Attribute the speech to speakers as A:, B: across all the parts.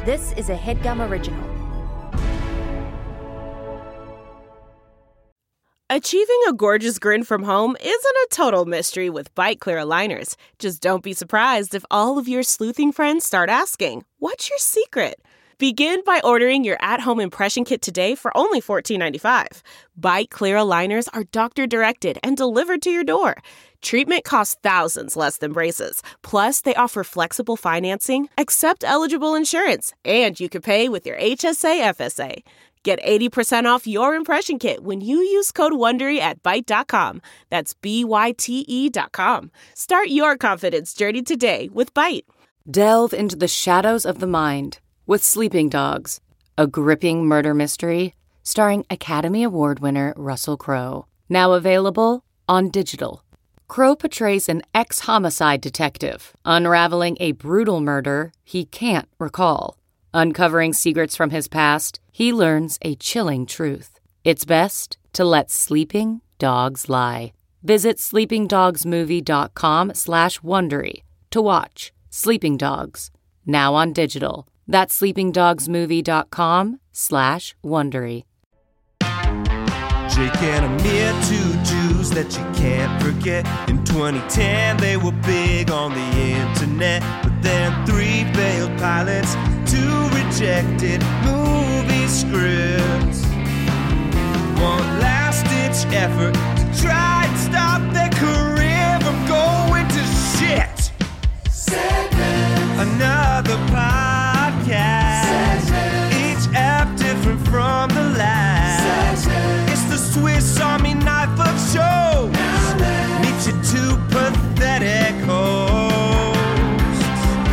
A: This is a HeadGum original.
B: Achieving a gorgeous grin from home isn't a total mystery with Byte Clear aligners. Just don't be surprised if all of your sleuthing friends start asking, "What's your secret?" Begin by ordering your at-home impression kit today for only $14.95. Byte Clear aligners are doctor-directed and delivered to your door. Treatment costs thousands less than braces. Plus, they offer flexible financing, accept eligible insurance, and you can pay with your HSA FSA. Get 80% off your impression kit when you use code WONDERY at Byte.com. That's BYTE.com. Start your confidence journey today with Byte.
C: Delve into the shadows of the mind with Sleeping Dogs, a gripping murder mystery starring Academy Award winner Russell Crowe. Now available on digital. Crowe portrays an ex-homicide detective unraveling a brutal murder he can't recall. Uncovering secrets from his past, he learns a chilling truth. It's best to let sleeping dogs lie. Visit sleepingdogsmovie.com/Wondery to watch Sleeping Dogs, now on digital. That's sleepingdogsmovie.com/Wondery.
D: Jake and Amir, two Jews that you can't forget. In 2010, they were big on the internet. But then 3 failed pilots, 2 rejected movie scripts. One last-ditch effort to try and stop their career from going to shit. Another podcast. Each app different from the last. It's the Swiss Army knife of shows. Meet your 2 pathetic hosts.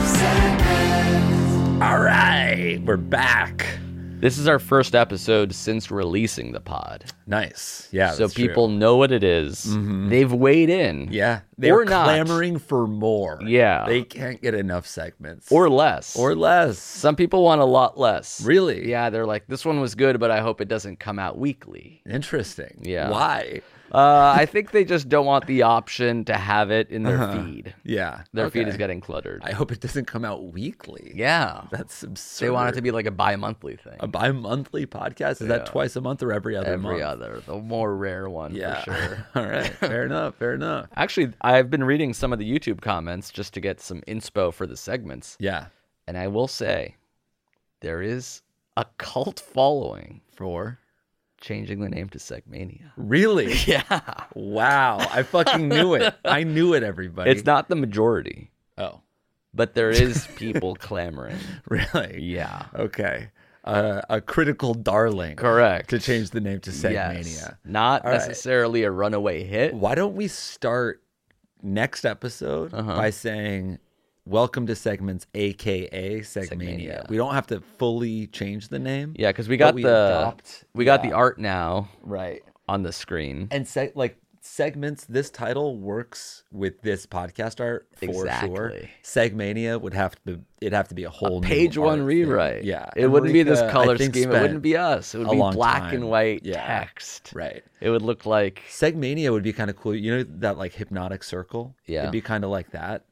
E: All right, we're back. This is our first episode since releasing the pod.
F: Nice. Yeah.
E: So people know what it is. Mm-hmm. They've weighed in.
F: Yeah. They're
E: or not.
F: clamoring for more.
E: Yeah.
F: They can't get enough segments.
E: Or less.
F: Or less.
E: Some people want a lot less.
F: Really?
E: Yeah. They're like, this one was good, but I hope it doesn't come out weekly.
F: Interesting.
E: Yeah.
F: Why?
E: I think they just don't want the option to have it in their feed.
F: Yeah.
E: Their feed is getting cluttered.
F: I hope it doesn't come out weekly.
E: Yeah.
F: That's absurd.
E: They want it to be like a bi-monthly thing.
F: A bi-monthly podcast? Is that twice a month or every other month?
E: Every other. The more rare one, for sure.
F: All right. Fair enough. Fair enough.
E: Actually, I've been reading some of the YouTube comments just to get some inspo for the segments.
F: Yeah.
E: And I will say, there is a cult following
F: for
E: changing the name to Segmania.
F: Really?
E: Yeah.
F: Wow. I fucking knew it. I knew it, everybody.
E: It's not the majority.
F: Oh.
E: But there is people clamoring.
F: Really?
E: Yeah.
F: Okay. A critical darling.
E: Correct.
F: To change the name to Segmania.
E: Yes. Not necessarily a runaway hit.
F: Why don't we start next episode by saying, welcome to Segments, a.k.a. Segmania. We don't have to fully change the name.
E: Yeah, because we got got the art now on the screen.
F: And Segments, this title works with this podcast art for sure. Segmania would have to be a whole new
E: page one
F: art
E: rewrite.
F: thing. Yeah.
E: It wouldn't be this color scheme. It wouldn't be us. It would be black and white text.
F: Right.
E: It would look like
F: Segmania would be kind of cool. You know that like hypnotic circle?
E: Yeah.
F: It'd be kind of like that.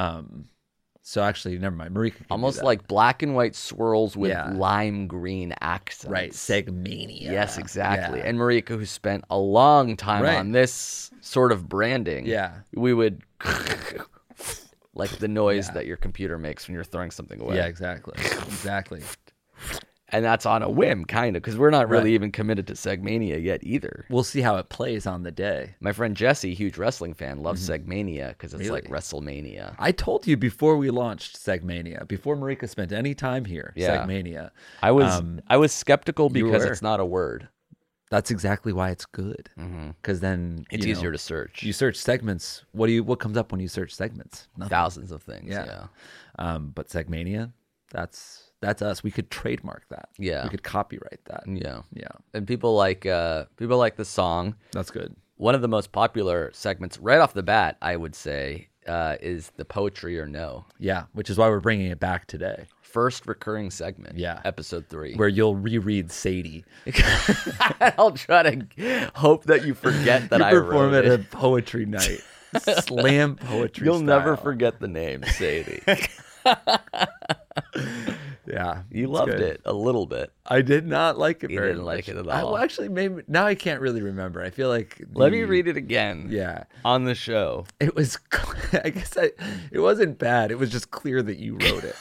F: So actually, never mind. Marika can
E: almost
F: do that.
E: like black and white swirls with lime green accents.
F: Right, Segmania.
E: Yes, exactly.
F: Yeah.
E: And Marika, who spent a long time on this sort of branding, we would like the noise that your computer makes when you're throwing something away.
F: Yeah, exactly. Exactly.
E: And that's on a whim, kind of, because we're not really even committed to Segmania yet either.
F: We'll see how it plays on the day.
E: My friend Jesse, huge wrestling fan, loves Segmania because it's like WrestleMania.
F: I told you before we launched Segmania, before Marika spent any time here, Segmania.
E: I was skeptical because it's not a word.
F: That's exactly why it's good. Because then
E: it's easier to search.
F: You search segments. What comes up when you search segments? Nothing.
E: Thousands of things. Yeah.
F: But Segmania, that's us. We could trademark that.
E: Yeah.
F: We could copyright that.
E: Yeah.
F: Yeah.
E: And people like the song.
F: That's good.
E: One of the most popular segments right off the bat, I would say, is the Poetry or No.
F: Yeah, which is why we're bringing it back today.
E: First recurring segment.
F: Yeah.
E: Episode 3.
F: Where you'll reread Sadie.
E: I'll try to hope that you forget that I
F: perform
E: wrote
F: at
E: it.
F: a poetry night. Slam poetry
E: You'll
F: style.
E: never forget the name, Sadie.
F: Yeah.
E: You loved it a little bit.
F: I did not like it very much.
E: You didn't like it at all.
F: Well, actually, maybe now I can't really remember. I feel like...
E: Let me read it again.
F: Yeah.
E: On the show.
F: It was... I guess it wasn't bad. It was just clear that you wrote it.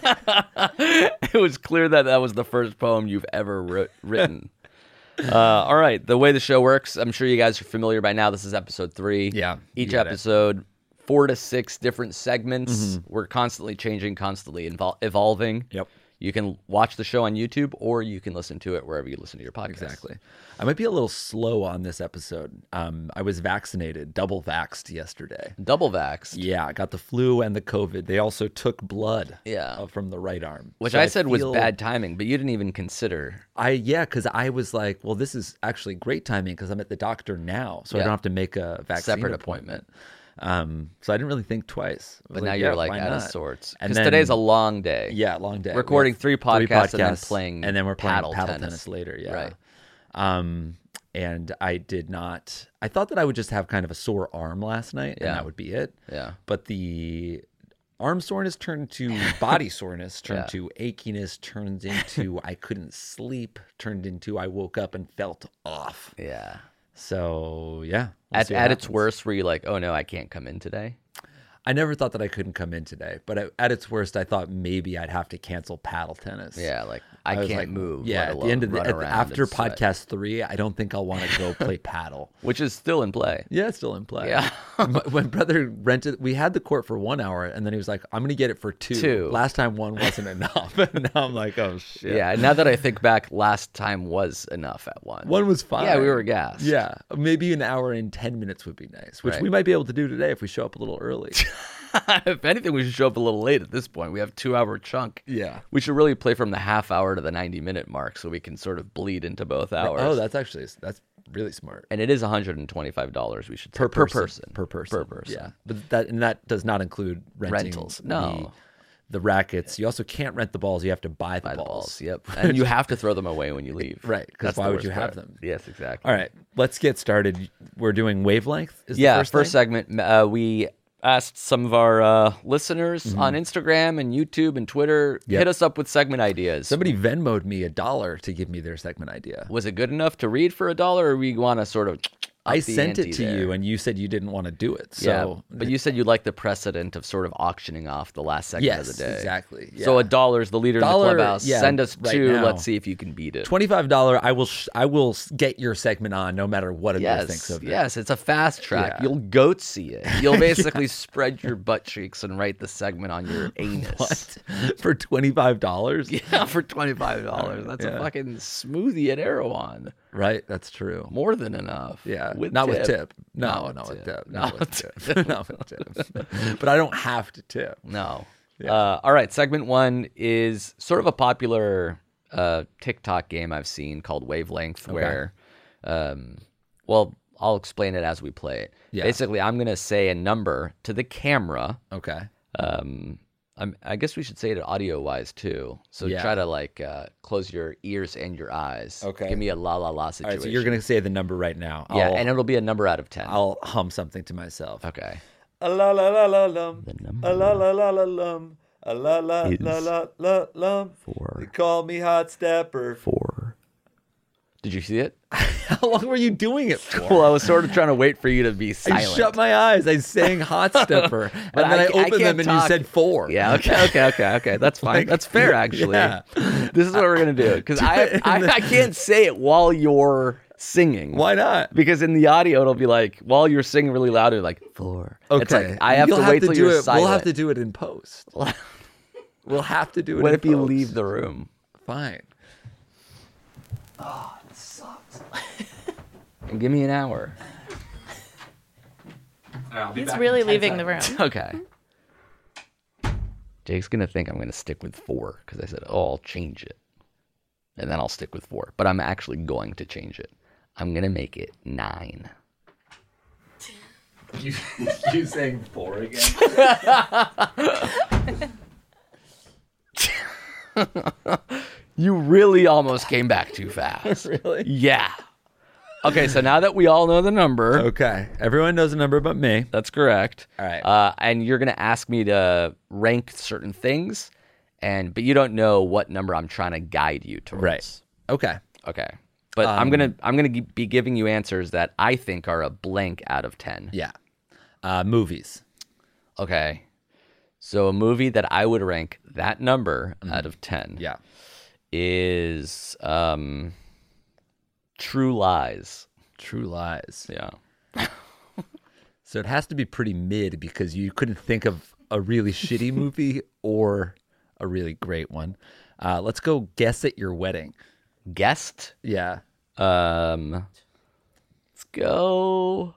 E: It was clear that was the first poem you've ever written. All right. The way the show works, I'm sure you guys are familiar by now. This is episode 3.
F: Yeah.
E: Each episode, 4 to 6 different segments. We're constantly changing, constantly evolving.
F: Yep.
E: You can watch the show on YouTube, or you can listen to it wherever you listen to your podcast.
F: Exactly. I might be a little slow on this episode. I was vaccinated, double vaxxed yesterday.
E: Double vaxxed?
F: Yeah, I got the flu and the COVID. They also took blood from the right arm.
E: Which I said was bad timing, but you didn't even consider.
F: Because I was like, well, this is actually great timing because I'm at the doctor now, so I don't have to make a vaccine
E: separate appointment.
F: So I didn't really think twice.
E: But now you're like out of sorts. Because today's a long day.
F: Yeah, long day.
E: Recording 3 podcasts and then playing
F: and then we're playing paddle
E: tennis.
F: tennis later. Yeah.
E: Right.
F: And I did not. I thought that I would just have kind of a sore arm last night, and that would be it.
E: Yeah.
F: But the arm soreness turned to body soreness, turned to achiness, turned into I couldn't sleep, turned into I woke up and felt off.
E: Yeah.
F: So yeah.
E: At its worst, were you like, oh no, I can't come in today?
F: I never thought that I couldn't come in today, but at its worst, I thought maybe I'd have to cancel paddle tennis.
E: Yeah, like I can't move.
F: Yeah, at the end of after podcast 3, I don't think I'll want to go play paddle,
E: which is still in play.
F: Yeah, it's still in play.
E: Yeah,
F: my brother rented. We had the court for 1 hour, and then he was like, "I'm going to get it for 2. Last time 1 wasn't enough, and now I'm like, "Oh shit."
E: Yeah, now that I think back, last time was enough at 1.
F: 1 was fine.
E: Yeah, we were gassed.
F: Yeah, maybe an hour and 10 minutes would be nice, which we might be able to do today if we show up a little early.
E: If anything, we should show up a little late at this point. We have a 2-hour chunk.
F: Yeah.
E: We should really play from the half hour to the 90-minute mark so we can sort of bleed into both hours.
F: Oh, that's really smart.
E: And it is $125, we should say.
F: Per person.
E: Yeah.
F: But that does not include
E: rentals. No.
F: The rackets. You also can't rent the balls. You have to buy the balls.
E: Yep. And you have to throw them away when you leave.
F: Right. Because why would you have them?
E: Yes, exactly.
F: All right. Let's get started. We're doing wavelength.
E: First segment. We asked some of our listeners on Instagram and YouTube and Twitter, hit us up with segment ideas.
F: Somebody Venmo'd me $1 to give me their segment idea.
E: Was it good enough to read for $1, or we want to sort of...
F: I sent it to you, and you said you didn't want to do it. So,
E: yeah, but you said you like the precedent of sort of auctioning off the last segment of the day.
F: Exactly. Yeah.
E: So $1 is the leader of the clubhouse. Send us 2.
F: Now.
E: Let's see if you can beat it.
F: $25. I will get your segment on, no matter what anyone thinks of it.
E: Yes, it's a fast track.
F: Yeah.
E: You'll goat see it. You'll basically spread your butt cheeks and write the segment on your anus.
F: What? For $25?
E: Yeah, for $25. That's a fucking smoothie at Erewhon.
F: Right, that's true.
E: More than enough.
F: Yeah,
E: with
F: tip. Not with tip. But I don't have to tip.
E: No. Yeah. All right, segment 1 is sort of a popular TikTok game I've seen called Wavelength, where, I'll explain it as we play it. Yeah. Basically, I'm going to say a number to the camera.
F: Okay.
E: I guess we should say it audio-wise, too. So try to, close your ears and your eyes.
F: Okay.
E: Give me a la-la-la situation.
F: All right, so you're going to say the number right now.
E: And it'll be a number out of 10.
F: I'll hum something to myself.
E: Okay.
F: A la la la la lum.
E: The number
F: a la la la la lum. A la la la la la lum.
E: 4.
F: They call me Hot Stepper.
E: 4. Did you see it?
F: How long were you doing it for?
E: Well, I was sort of trying to wait for you to be silent.
F: I shut my eyes. I sang Hot Stepper. But then I opened them and you said 4.
E: Yeah, okay. That's fine. That's fair, actually. Yeah. This is what we're going to do. Because I can't say it while you're singing.
F: Why not?
E: Because in the audio, it'll be like, while you're singing really loud, you're like, 4.
F: Okay.
E: It's like, I have to wait till you're silent.
F: We'll have to do it in post. We'll have to do it
E: What
F: in
E: if
F: post.
E: you leave the room?
F: Fine.
E: Oh, it sucks. And give me an hour.
A: He's really leaving the room.
E: Okay. Jake's going to think I'm going to stick with 4 because I said, I'll change it. And then I'll stick with 4. But I'm actually going to change it. I'm going to make it 9.
F: You saying 4 again?
E: You really almost came back too fast.
F: Really?
E: Yeah. Okay, so now that we all know the number.
F: Okay. Everyone knows the number but me.
E: That's correct.
F: All right.
E: And you're going to ask me to rank certain things. but you don't know what number I'm trying to guide you towards.
F: Right. Okay.
E: But I'm gonna be giving you answers that I think are a blank out of 10.
F: Yeah. Movies.
E: Okay. So a movie that I would rank that number out of 10 is True Lies.
F: True Lies.
E: Yeah.
F: So it has to be pretty mid because you couldn't think of a really shitty movie or a really great one. Let's go Guest at Your Wedding.
E: Guest?
F: Yeah.
E: Let's go.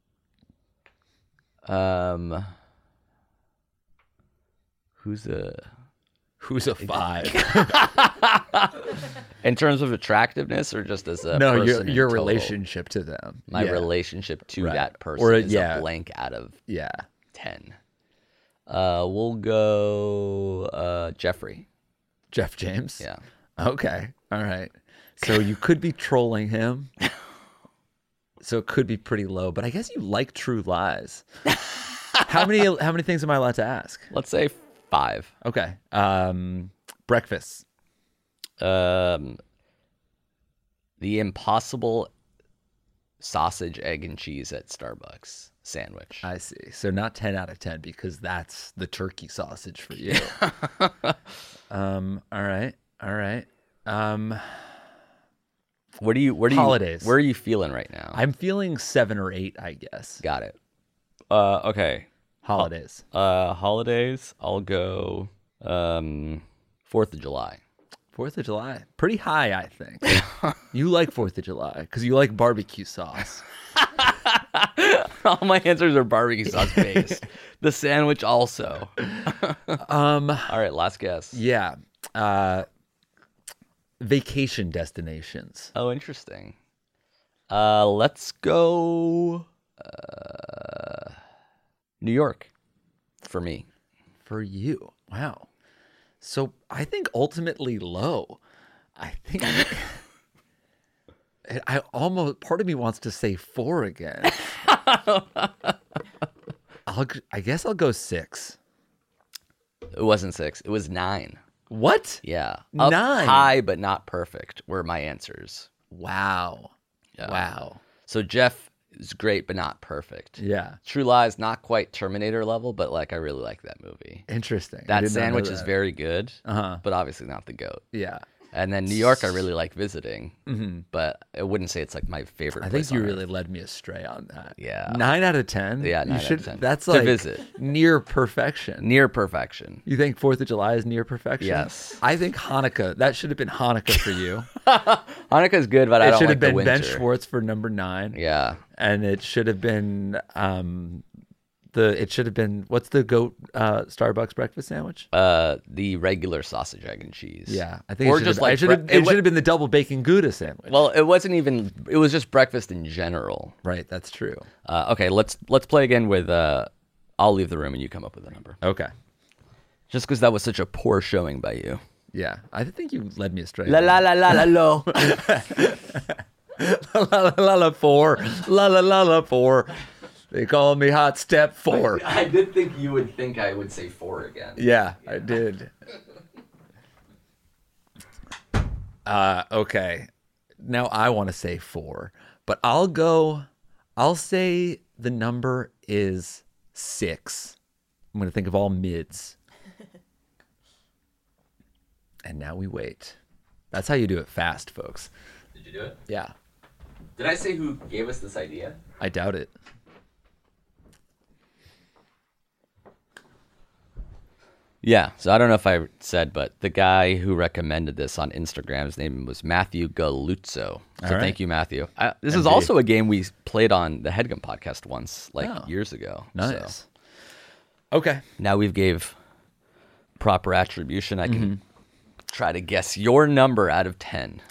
E: Who's a 5? In terms of attractiveness or just as a person
F: your relationship to them.
E: My relationship to that person is a blank out of 10. We'll go Jeffrey.
F: Jeff James?
E: Yeah.
F: Okay. All right. So you could be trolling him. So it could be pretty low, but I guess you like True Lies. How many things am I allowed to ask?
E: Let's say 5.
F: Okay. Breakfast.
E: The Impossible sausage, egg, and cheese at Starbucks sandwich.
F: I see. So not 10 out of 10 because that's the turkey sausage for you. All right. Holidays.
E: Where are you feeling right now?
F: I'm feeling 7 or 8, I guess.
E: Got it. Okay.
F: Holidays.
E: Holidays. I'll go 4th of July.
F: 4th of July. Pretty high, I think. You like 4th of July because you like barbecue sauce.
E: All my answers are barbecue sauce based. The sandwich also. All right, last guess.
F: Yeah. Vacation destinations.
E: Oh, interesting. Let's go New York for me.
F: For you. Wow. So I think ultimately low. I think I almost, part of me wants to say 4 again. I guess I'll go 6.
E: It wasn't 6. It was 9.
F: What?
E: Yeah.
F: 9.
E: High but not perfect were my answers.
F: Wow.
E: Yeah.
F: Wow.
E: So Jeff is great but not perfect.
F: Yeah.
E: True Lies, not quite Terminator level, but like I really like that movie.
F: Interesting.
E: That sandwich is very good, but obviously not the GOAT.
F: Yeah.
E: And then New York, I really like visiting, but I wouldn't say it's like my favorite.
F: I think you really led me astray on that.
E: Yeah.
F: 9 out of 10?
E: Yeah, 9 out of 10.
F: That's
E: to
F: like
E: visit.
F: Near perfection.
E: Near perfection.
F: You think 4th of July is near perfection?
E: Yes.
F: I think Hanukkah. That should have been Hanukkah for you.
E: Hanukkah's good, but I don't like the winter.
F: It should have been Ben Schwartz for number 9.
E: Yeah.
F: And it should have been what's the GOAT Starbucks breakfast sandwich?
E: The regular sausage, egg, and cheese.
F: Yeah, I think
E: or
F: it
E: just
F: should have been the double bacon Gouda sandwich.
E: Well, it wasn't even. It was just breakfast in general.
F: Right, that's true.
E: Okay, let's play again with. I'll leave the room and you come up with a number.
F: Okay.
E: Just because that was such a poor showing by you.
F: Yeah, I think you led me astray.
E: La la la la la lo.
F: La la la la 4. La la la la 4. They call me Hot Step 4.
E: I did think you would think I would say 4 again.
F: Yeah, I did. Okay. Now I want to say 4, but I'll say the number is 6. I'm going to think of all mids. And now we wait. That's how you do it fast, folks.
E: Did you do it?
F: Yeah.
E: Did I say who gave us this idea?
F: I doubt it.
E: Yeah, so I don't know if I said, but the guy who recommended this on Instagram, his name was Matthew Galuzzo. So thank you, Matthew. This is also a game we played on the Headgum podcast once, years ago.
F: Nice.
E: So.
F: Okay.
E: Now we've gave proper attribution. I can try to guess your number out of 10.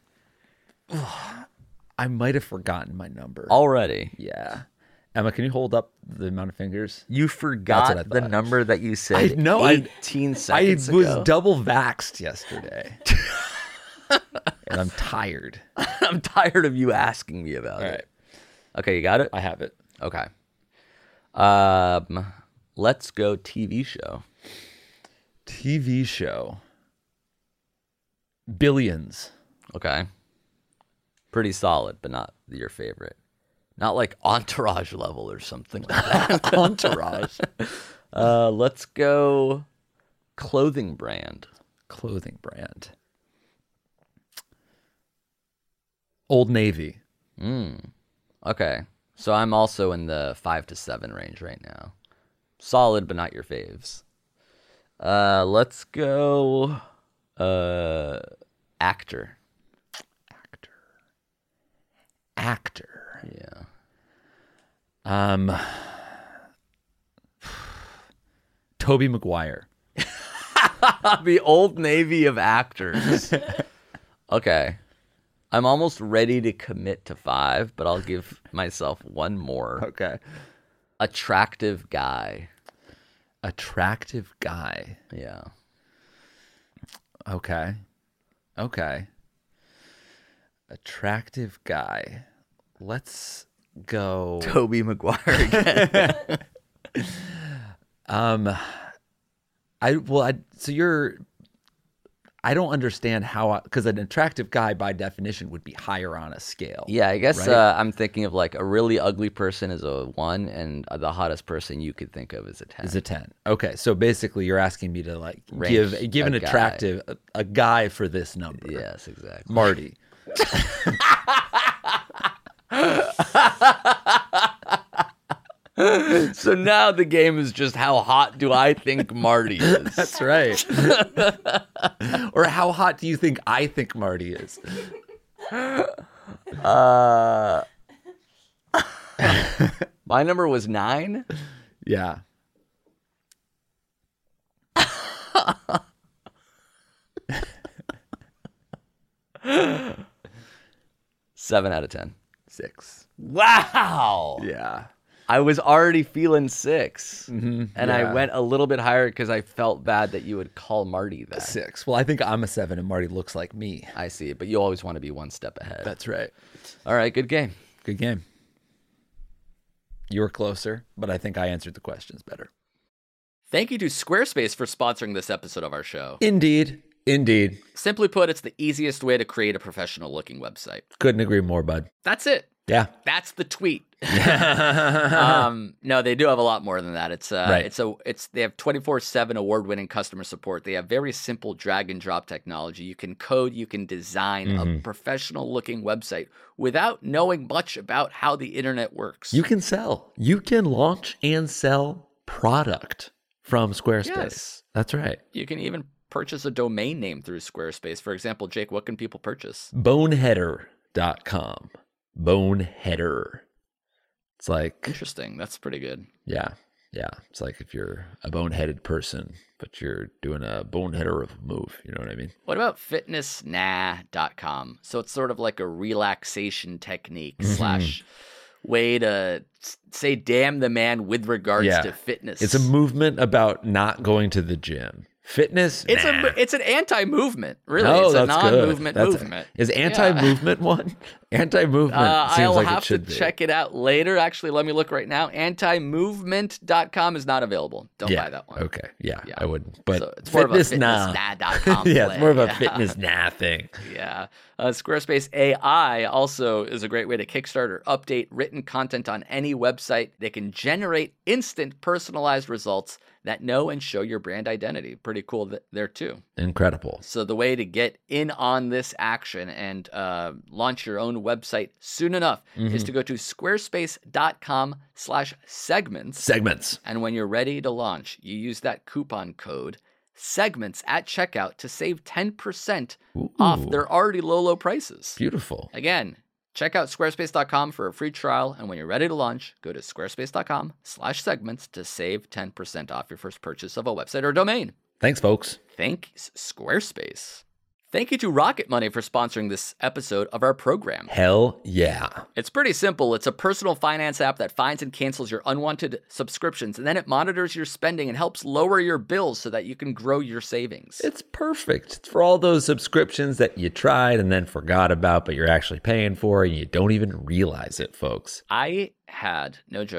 F: I might have forgotten my number.
E: Already?
F: Yeah. Emma, can you hold up the amount of fingers?
E: You forgot the number that you said 18 seconds
F: ago. I was double vaxxed yesterday. And I'm tired.
E: I'm tired of you asking me about it. All right. Okay, you got it?
F: I have it.
E: Okay. Let's go TV show.
F: TV show. Billions.
E: Okay. Pretty solid, but not your favorite. Not like Entourage level or something like that.
F: Entourage.
E: Let's go clothing brand.
F: Clothing brand. Old Navy.
E: Okay. So I'm also in the 5 to 7 range right now. Solid, but not your faves. Let's go actor.
F: Actor.
E: Yeah.
F: Tobey Maguire.
E: The Old Navy of actors. Okay. I'm almost ready to commit to 5, but I'll give myself one more.
F: Okay.
E: Attractive guy.
F: Attractive guy.
E: Yeah.
F: Okay. Attractive guy. Let's go.
E: Tobey Maguire again.
F: I don't understand how, because an attractive guy by definition would be higher on a scale.
E: Yeah, I guess
F: right?
E: I'm thinking of like a really ugly person is a 1, and the hottest person you could think of is a 10.
F: Is a 10. Okay, so basically you're asking me to like
E: Range
F: give an
E: a guy.
F: attractive a guy for this number.
E: Yes, exactly.
F: Marty.
E: So now the game is just how hot do I think Marty is?
F: That's right. Or how hot do you think I think Marty is?
E: My number was 9.
F: Yeah.
E: Seven out of 10.
F: 6.
E: Wow.
F: Yeah.
E: I was already feeling 6. And I
F: yeah.
E: went a little bit higher because I felt bad that you would call Marty that.
F: 6. Well, I think I'm a 7 and Marty looks like me.
E: I see, but you always want to be one step ahead.
F: That's right.
E: All right, good game.
F: Good game. You were closer, but I think I answered the questions better.
G: Thank you to Squarespace for sponsoring this episode of our show.
F: Indeed.
G: Simply put, it's the easiest way to create a professional looking website.
F: Couldn't agree more, bud.
G: That's it.
F: Yeah.
G: That's the tweet. No, they do have a lot more than that.
F: Right.
G: They have 24/7 award-winning customer support. They have very simple drag and drop technology. You can code, you can design a professional-looking website without knowing much about how the internet works.
F: You can sell. You can launch and sell product from Squarespace.
G: Yes.
F: That's right.
G: You can even purchase a domain name through Squarespace. For example, Jake, what can people purchase?
F: Boneheader.com. Boneheader. It's like,
G: Interesting. That's pretty good.
F: yeah. It's like if you're a boneheaded person, but you're doing a boneheader of a move. You know what I mean?
G: What about fitnessnah.com? So it's sort of like a relaxation technique slash way to say damn the man with regards to fitness.
F: It's a movement about not going to the gym. Fitness?
G: It's an anti-movement, really.
F: Oh,
G: it's a
F: that's
G: non-movement
F: good.
G: movement.
F: Is anti-movement one? Anti-movement seems
G: I'll
F: like
G: have
F: it should
G: to
F: be.
G: check it out later. Actually, let me look right now. Antimovement.com is not available. Don't buy that one.
F: Okay. Yeah, I wouldn't. But
G: So it's more of a
F: nah.
G: fitnessnah.com
F: Yeah,
G: play.
F: it's more of a fitness nah thing.
G: Yeah. Squarespace AI also is a great way to kickstart or update written content on any website. They can generate instant personalized results that know and show your brand identity. Pretty cool there too.
F: Incredible.
G: So the way to get in on this action and launch your own website soon enough is to go to squarespace.com/segments.
F: Segments.
G: And when you're ready to launch, you use that coupon code segments at checkout to save 10% off their already low prices.
F: Beautiful.
G: Again, check out squarespace.com for a free trial. And when you're ready to launch, go to squarespace.com/segments to save 10% off your first purchase of a website or domain.
F: Thanks, folks.
G: Thanks, Squarespace. Thank you to Rocket Money for sponsoring this episode of our program.
F: Hell yeah.
G: It's pretty simple. It's a personal finance app that finds and cancels your unwanted subscriptions, and then it monitors your spending and helps lower your bills so that you can grow your savings.
F: It's perfect. It's for all those subscriptions that you tried and then forgot about, but you're actually paying for and you don't even realize it, folks.
G: I had, no joke,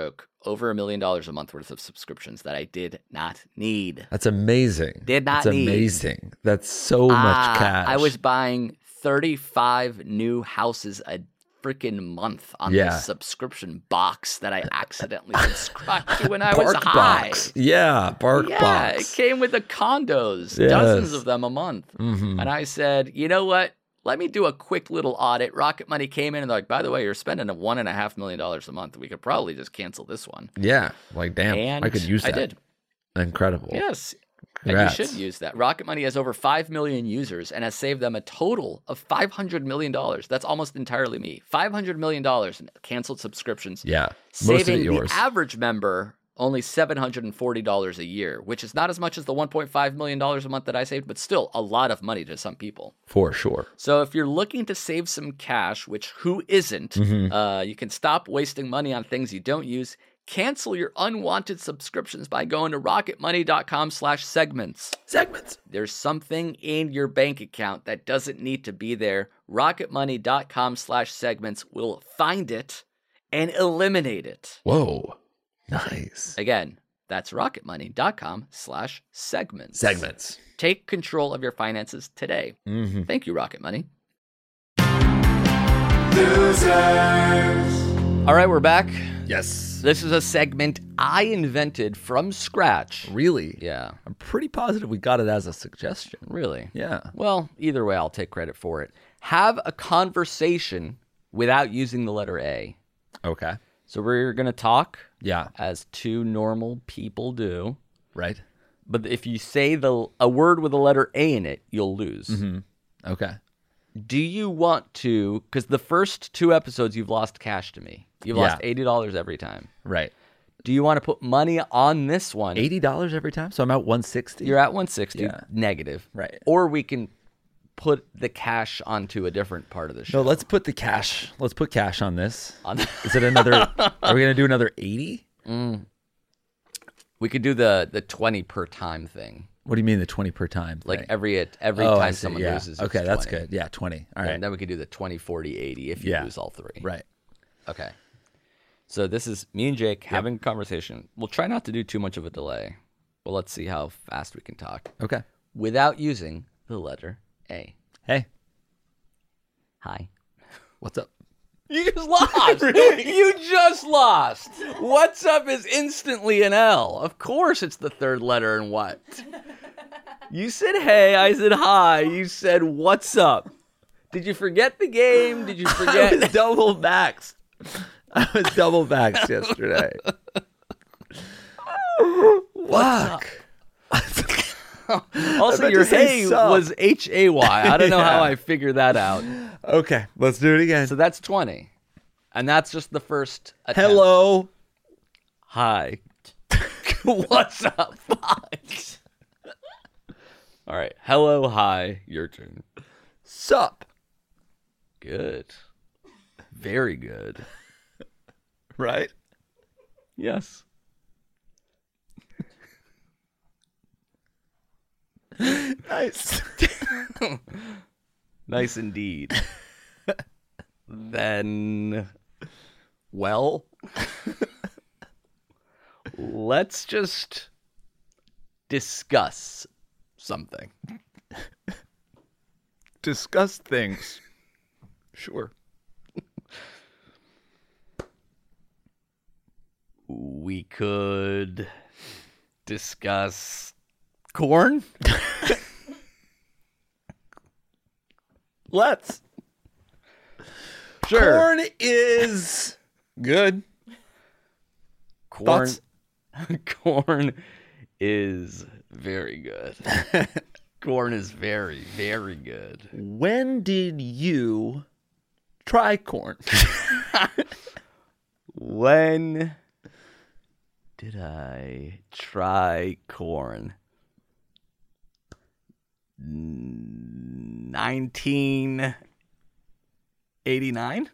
G: over $1 million a month worth of subscriptions that I did not need.
F: That's amazing.
G: Did not
F: That's
G: need.
F: amazing. That's so much cash.
G: I was buying 35 new houses a freaking month on this subscription box that I accidentally subscribed to when I was high.
F: Yeah, Bark
G: Yeah,
F: Box.
G: it came with the condos,
F: Yes.
G: dozens of them a month. And I said, you know what? Let me do a quick little audit. Rocket Money came in and they're like, by the way, you're spending $1.5 million a month. We could probably just cancel this one.
F: Yeah, like damn,
G: And
F: I could use that.
G: I did.
F: Incredible.
G: Yes.
F: Congrats.
G: And you should use that. Rocket Money has over 5 million users and has saved them a total of $500 million. That's almost entirely me. $500 million in canceled subscriptions.
F: Yeah, most of it
G: Saving
F: yours.
G: the average member only $740 a year, which is not as much as the $1.5 million a month that I saved, but still a lot of money to some people.
F: For sure.
G: So if you're looking to save some cash, which who isn't, you can stop wasting money on things you don't use. Cancel your unwanted subscriptions by going to rocketmoney.com/segments.
F: Segments.
G: There's something in your bank account that doesn't need to be there. Rocketmoney.com/segments will find it and eliminate it.
F: Whoa. Nice.
G: Again, that's rocketmoney.com/segments.
F: Segments.
G: Take control of your finances today. Thank you, Rocket Money. All right, we're back.
F: Yes.
G: This is a segment I invented from scratch.
F: Really?
G: Yeah,
F: I'm pretty positive we got it as a suggestion.
G: really.
F: Yeah.
G: Well, either way, I'll take credit for it. Have a conversation without using the letter A.
F: Okay.
G: So we're going to talk
F: Yeah.
G: as two normal people do.
F: Right.
G: But if you say a word with the letter A in it, you'll lose.
F: Okay.
G: Do you want to, because the first 2 episodes you've lost cash to me. You've lost $80 every time.
F: Right.
G: Do you want to put money on this one?
F: $80 every time? So I'm at 160.
G: You're at 160
F: Yeah.
G: negative.
F: Right.
G: Or we can put the cash onto a different part of the show.
F: No, let's put the cash. Let's put cash on this.
G: On
F: Is it another? Are we gonna do another 80?
G: We could do the 20 per time thing.
F: What do you mean the 20 per time?
G: Like
F: thing?
G: every
F: I
G: time
F: see,
G: someone
F: yeah.
G: loses. it's
F: Okay, that's
G: 20.
F: good. Yeah, 20. All right.
G: And then we could do the 20, 40, 80 if you
F: Yeah.
G: lose all 3.
F: Right.
G: Okay. So this is me and Jake having a conversation. We'll try not to do too much of a delay, but let's see how fast we can talk
F: Okay.
G: without using the letter A.
F: Hey,
G: Hi.
F: what's up?
G: You just lost. You just lost. What's up is instantly an L. Of course it's the third letter in what? You said hey, I said hi. You said what's up. Did you forget the game? Did you
F: I
G: forget?
F: was double maxed. I was double maxed yesterday. Fuck.
G: Also,
F: meant
G: your
F: to say
G: hey
F: sup.
G: was HAY. I don't know how
F: Yeah.
G: I figured that out.
F: Okay, let's do it again.
G: So that's 20. And that's just the first attempt.
F: Hello.
G: Hi. What's up? Hi. All right. Hello, hi. Your turn.
F: Sup.
G: Good. Very good.
F: Right?
G: Yes.
F: Nice.
G: Nice indeed. Then, well, let's just discuss something.
F: Discuss things. Sure.
G: We could discuss corn.
F: Let's.
G: Sure.
F: Corn is good.
G: Corn.
F: Thoughts?
G: Corn is very good. Corn is very, very good.
F: When did you try corn?
G: When did I try corn? 1989?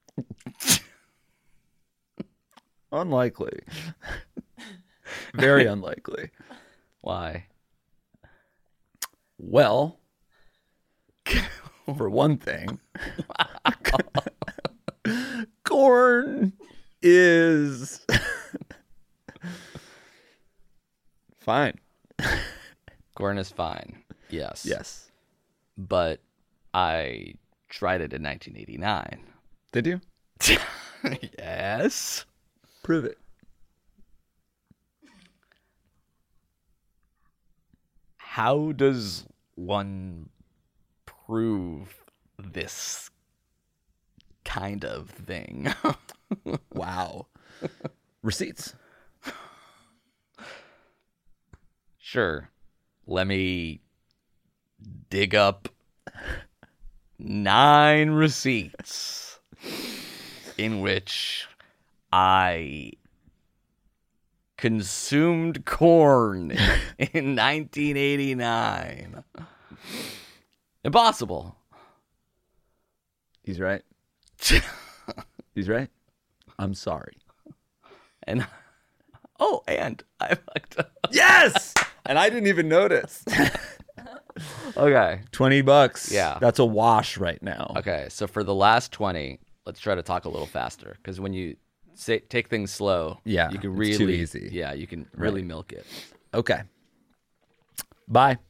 F: Unlikely. Very unlikely.
G: Why?
F: Well, for one thing, corn is fine.
E: Corn is fine. Yes.
F: Yes.
E: But I tried it in 1989.
F: Did you?
E: Yes.
F: Prove it.
E: How does one prove this kind of thing?
F: Wow. Receipts.
E: Sure. Let me dig up 9 receipts in which I consumed corn in 1989. Impossible.
F: He's right. He's right. I'm sorry.
E: And and I fucked up.
F: Yes! And I didn't even notice.
E: Okay.
F: $20.
E: Yeah.
F: That's a wash right now.
E: Okay, so for the last 20, let's try to talk a little faster because when you take things slow,
F: Yeah,
E: you can
F: it's
E: really
F: too easy.
E: Yeah, you can really
F: Right.
E: milk it.
F: Okay. Bye.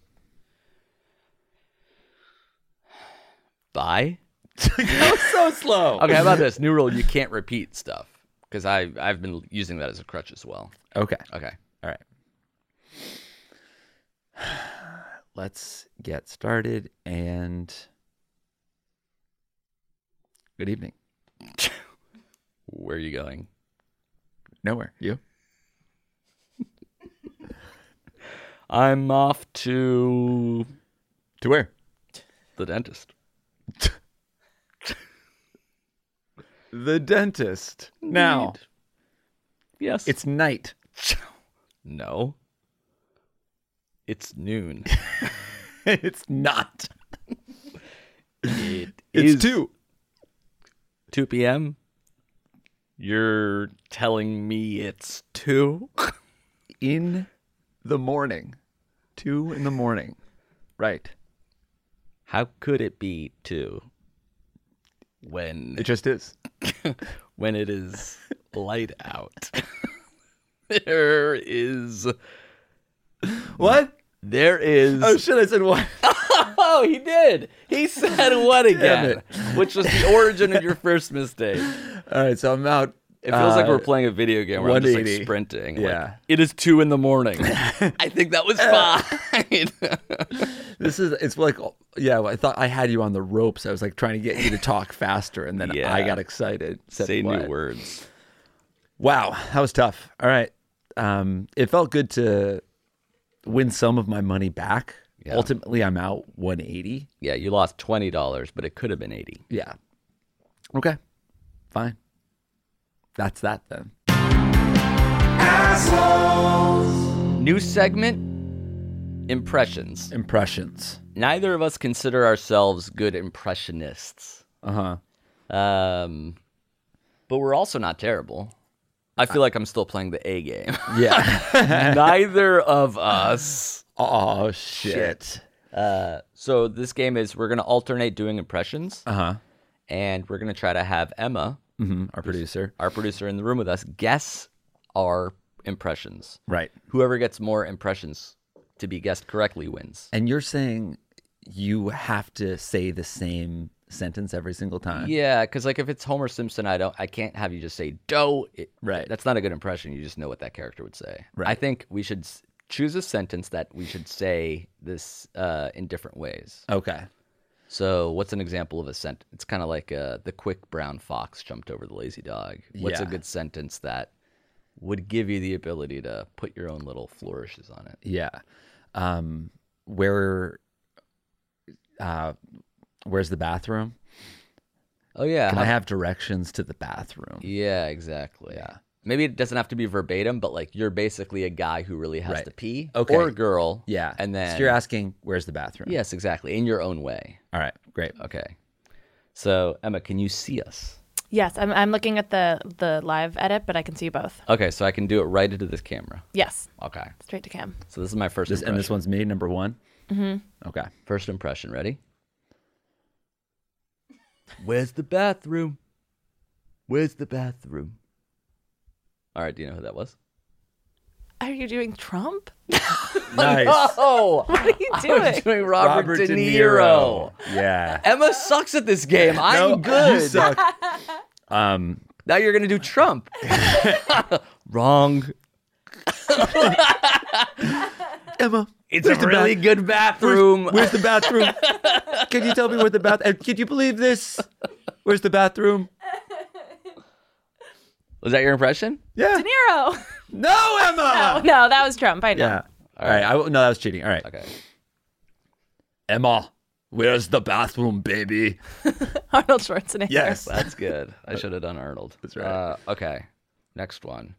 E: Bye.
F: So slow.
E: Okay, how about this new rule? You can't repeat stuff because I've been using that as a crutch as well.
F: Okay.
E: Okay.
F: All right. Let's get started and good evening.
E: Where are you going?
F: Nowhere. You?
E: I'm off to
F: To where?
E: the dentist.
F: The dentist. Now,
E: Yes.
F: it's night.
E: no. It's noon.
F: It's not.
E: It
F: It's
E: is 2 p.m. You're telling me it's 2?
F: in the morning. 2 in the morning. Right.
E: How could it be 2 when
F: It just is.
E: when it is light out? There is
F: What? Oh shit, I said what?
E: Oh, he did. He said what again?
F: Damn
E: Which was the origin of your first mistake.
F: All right, so I'm out.
E: It feels like we're playing a video game where I'm just like
F: 180.
E: sprinting.
F: Yeah.
E: Like, it is 2 in the morning. I think that was fine.
F: It's like, yeah, I thought I had you on the ropes. I was like trying to get you to talk faster, and then
E: Yeah.
F: I got excited. Said
E: Say
F: what?
E: new words.
F: Wow, that was tough. All right. It felt good to win some of my money back.
E: Yeah.
F: Ultimately, I'm out 180.
E: Yeah, you lost $20, but it could have been 80.
F: Yeah. Okay. Fine. That's that then.
E: New segment, impressions.
F: Impressions.
E: Neither of us consider ourselves good impressionists.
F: Uh-huh.
E: But we're also not terrible. I feel like I'm still playing the A game.
F: Yeah.
E: Neither of us.
F: Oh, shit.
E: So this game is we're going to alternate doing impressions,
F: Uh-huh.
E: and we're going to try to have Emma,
F: Our producer.
E: our producer in the room with us, guess our impressions.
F: Right.
E: Whoever gets more impressions to be guessed correctly wins.
F: And you're saying you have to say the same sentence every single time?
E: Yeah, because like if it's Homer Simpson, I can't have you just say "dough."
F: Right.
E: That's not a good impression. You just know what that character would say.
F: Right.
E: I think we should choose a sentence that we should say this in different ways.
F: Okay.
E: So, what's an example of a sentence? It's kind of like the quick brown fox jumped over the lazy dog. What's a
F: Yeah.
E: good sentence that would give you the ability to put your own little flourishes on it?
F: Yeah. Where's the bathroom?
E: Oh yeah,
F: Can I have directions to the bathroom?
E: Yeah, exactly.
F: Yeah.
E: Maybe it doesn't have to be verbatim, but like you're basically a guy who really has
F: Right.
E: to pee,
F: Okay.
E: or a girl.
F: Yeah.
E: and then
F: so you're asking, where's the bathroom?
E: yes, exactly, in your own way.
F: All right. Great.
E: Okay. So Emma, can you see us?
A: Yes, I'm looking at the live edit, but I can see you both.
E: Okay, so I can do it right into this camera.
A: Yes,
E: Okay.
A: straight to cam.
E: So this is my first
F: And
E: impression.
F: this one's me, number 1? Mm-hmm. Okay.
E: First impression. Ready? Where's the bathroom? Where's the bathroom? All right. Do you know who that was?
A: Are you doing Trump?
F: Nice.
E: Oh,
A: What are you doing?
E: I'm doing Robert De Niro.
F: Yeah.
E: Emma sucks at this game.
F: No,
E: I'm good.
F: You suck.
E: Now you're gonna do Trump. Wrong.
F: Emma,
E: It's a really good bathroom.
F: Where's the bathroom? Can you tell me where the bathroom? Can you believe this? Where's the bathroom?
E: Was that your impression?
F: Yeah.
A: De Niro.
F: No, Emma.
A: No, that was Trump. I know.
F: Yeah. All right. No, that was cheating. All right.
E: Okay.
F: Emma, where's the bathroom, baby?
A: Arnold Schwarzenegger.
F: Yes.
E: That's good. I should have done Arnold.
F: That's right.
E: Okay. Next one.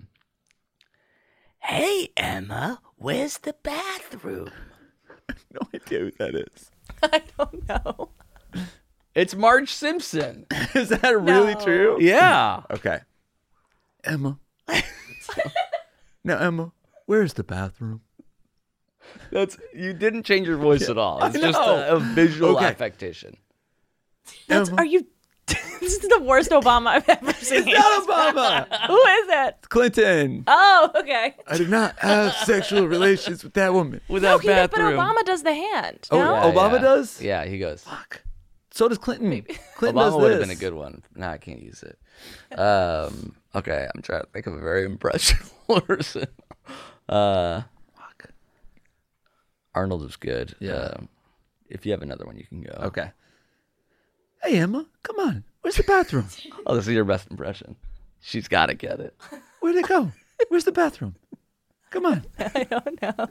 E: Hey, Emma, where's the bathroom?
F: No idea who that is.
A: I don't know.
E: It's Marge Simpson.
F: Is that really true?
E: Yeah.
F: Okay. Emma. Now, Emma, where's the bathroom?
E: You didn't change your voice at all. It's
F: I
E: just
F: know.
E: a visual
F: Okay.
E: affectation.
A: Are you? This is the worst Obama I've ever seen.
F: It's not Obama.
A: Who is it?
F: Clinton.
A: Oh, okay.
F: I did not have sexual relations with that woman.
E: With
A: No,
E: that
A: he did, but
E: bathroom.
A: Obama does the hand.
F: Oh,
A: No?
F: Obama does?
E: Yeah, he goes.
F: Fuck. So does Clinton. Clinton does
E: Obama would have
F: this.
E: been a good one. No, I can't use it. Okay, I'm trying to think of a very impressionable person.
F: Fuck.
E: Arnold is good.
F: Yeah.
E: If you have another one, you can go.
F: Okay. Hey, Emma, come on. Where's the bathroom?
E: Oh, this is your best impression. She's got to get it.
F: Where'd it go? Where's the bathroom? Come on.
A: I don't know.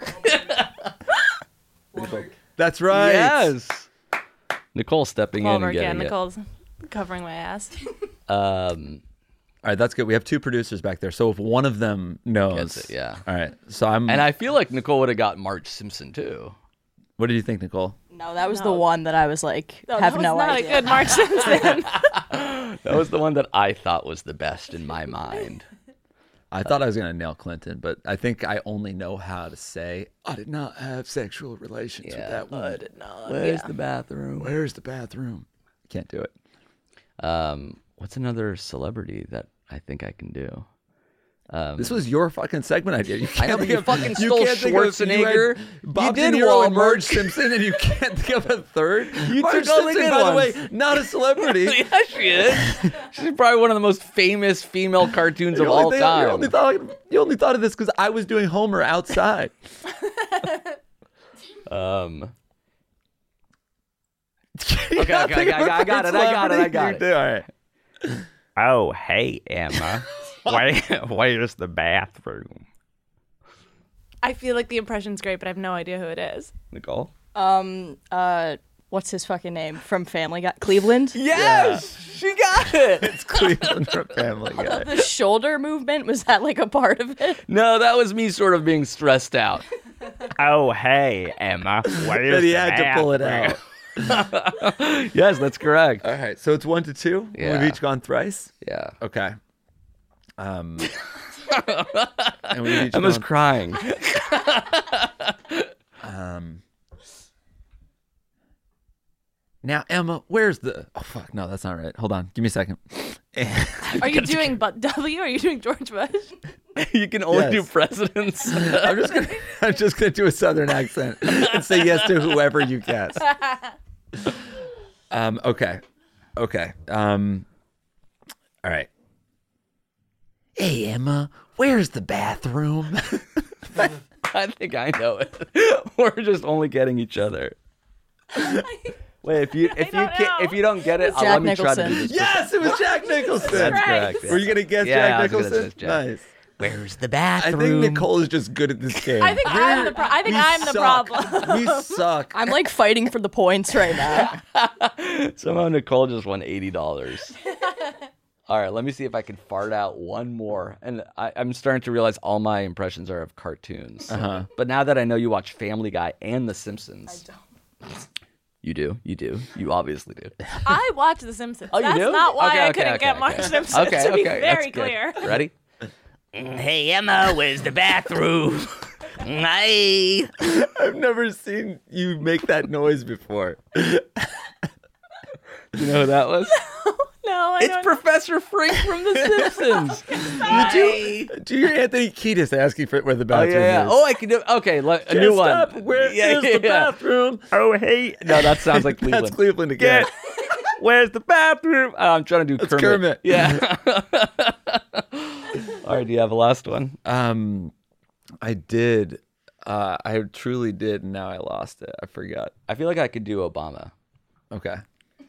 F: That's right.
E: Yes. Nicole stepping
A: All
E: in
A: over
E: and getting
A: again.
E: it.
A: Nicole's covering my ass.
F: All right, that's good. We have two producers back there. So if one of them knows.
E: Gets it, yeah.
F: All right. So I'm.
E: And I feel like Nicole would have got Marge Simpson too.
F: What did you think, Nicole?
H: No, that was the one that I was like,
A: No,
H: have
A: that was
H: no
A: not
H: idea.
A: a good Mark Simpson.
E: That was the one that I thought was the best in my mind.
F: I thought I was going to nail Clinton, but I think I only know how to say, I did not have sexual relations with that woman.
E: I did not. Where's the bathroom?
F: Where's the bathroom? Can't do it.
E: What's another celebrity that I think I can do?
F: This was your fucking segment idea. You
E: I know,
F: can't
E: but
F: think
E: you
F: of-
E: fucking
F: you
E: stole
F: can't think of-
E: Schwarzenegger.
F: You had Bob
E: You did
F: De Niro and
E: Walmart.
F: Marge Simpson, and you can't think of a third.
E: You
F: Marge
E: took all the
F: Simpson,
E: good
F: by
E: ones.
F: the way, not a celebrity.
E: Yeah, she is. She's probably one of the most famous female cartoons of all time.
F: You only thought of this because I was doing Homer outside.
E: Okay,
F: You gotta think of a
E: I got
F: third
E: it.
F: celebrity. You do, all right.
I: Oh, hey, Emma. Where's the bathroom?
A: I feel like the impression's great, but I have no idea who it is.
E: Nicole?
H: What's his fucking name from Family Guy? Cleveland?
E: Yes! She got it!
F: It's Cleveland from Family Guy.
H: The shoulder movement, was that like a part of it?
E: No, that was me sort of being stressed out.
I: Oh, hey, Emma. Where's
F: But he
I: the
F: had to pull it
I: bathroom?
F: out.
E: Yes, that's correct.
F: All right, so it's 1-2.
E: Yeah.
F: We've each gone thrice.
E: Yeah.
F: Okay. And we've each
E: Emma's
F: gone,
E: crying.
F: Now, Emma, where's the? Oh fuck, no, that's not right. Hold on, give me a second.
A: Are you doing W or are you doing George Bush?
E: You can only
F: Yes.
E: do presidents.
F: I'm just gonna do a southern accent and say yes to whoever you guess. Okay. All right. Hey, Emma, where's the bathroom?
E: I think I know it. We're just only getting each other. Wait, if you
A: don't know.
E: if you don't get it,
H: It's
E: let
H: Jack
E: me try to do
H: Nicholson.
E: this.
F: Yes, it was Jack Nicholson.
E: That's
A: Right.
E: correct.
F: Were you gonna guess
E: Yeah, I
F: Jack
E: was gonna
F: Nicholson?
E: guess Jack.
F: Nice.
E: Where's the
F: I
E: bathroom?
F: think Nicole is just good at this game.
A: I think I'm the
F: suck.
A: problem.
F: We suck.
H: I'm like fighting for the points right now.
E: Somehow Nicole just won $80. All right, let me see if I can fart out one more. And I'm starting to realize all my impressions are of cartoons.
F: Uh-huh.
E: But now that I know you watch Family Guy and The Simpsons. I don't. You do. You obviously do.
A: I watch The Simpsons.
E: Oh, you
A: That's
E: do?
A: not why
E: Okay,
A: I
E: okay,
A: couldn't
E: okay,
A: get Mark
E: okay.
A: Simpson,
E: Okay,
A: to be
E: okay,
A: very
E: that's good.
A: clear.
E: Ready? Hey, Emma, where's the bathroom? Hi.
F: I've never seen you make that noise before.
E: You know who that was?
A: No. No, I
E: It's
A: don't.
E: Professor Frink from The Simpsons.
F: Do your Anthony Kiedis asking for where the
E: Oh
F: bathroom
E: yeah.
F: is.
E: Oh, I can do. Okay, a new one.
F: Stop. Where is the bathroom?
I: Oh, hey.
E: No, that sounds like Cleveland.
F: That's Cleveland again.
I: Where's the bathroom?
E: I'm trying to do
F: That's
E: Kermit.
F: Kermit.
E: Yeah. All right. Do you have a last one?
F: I did. I truly did, and now I lost it. I forgot.
E: I feel like I could do Obama.
F: Okay.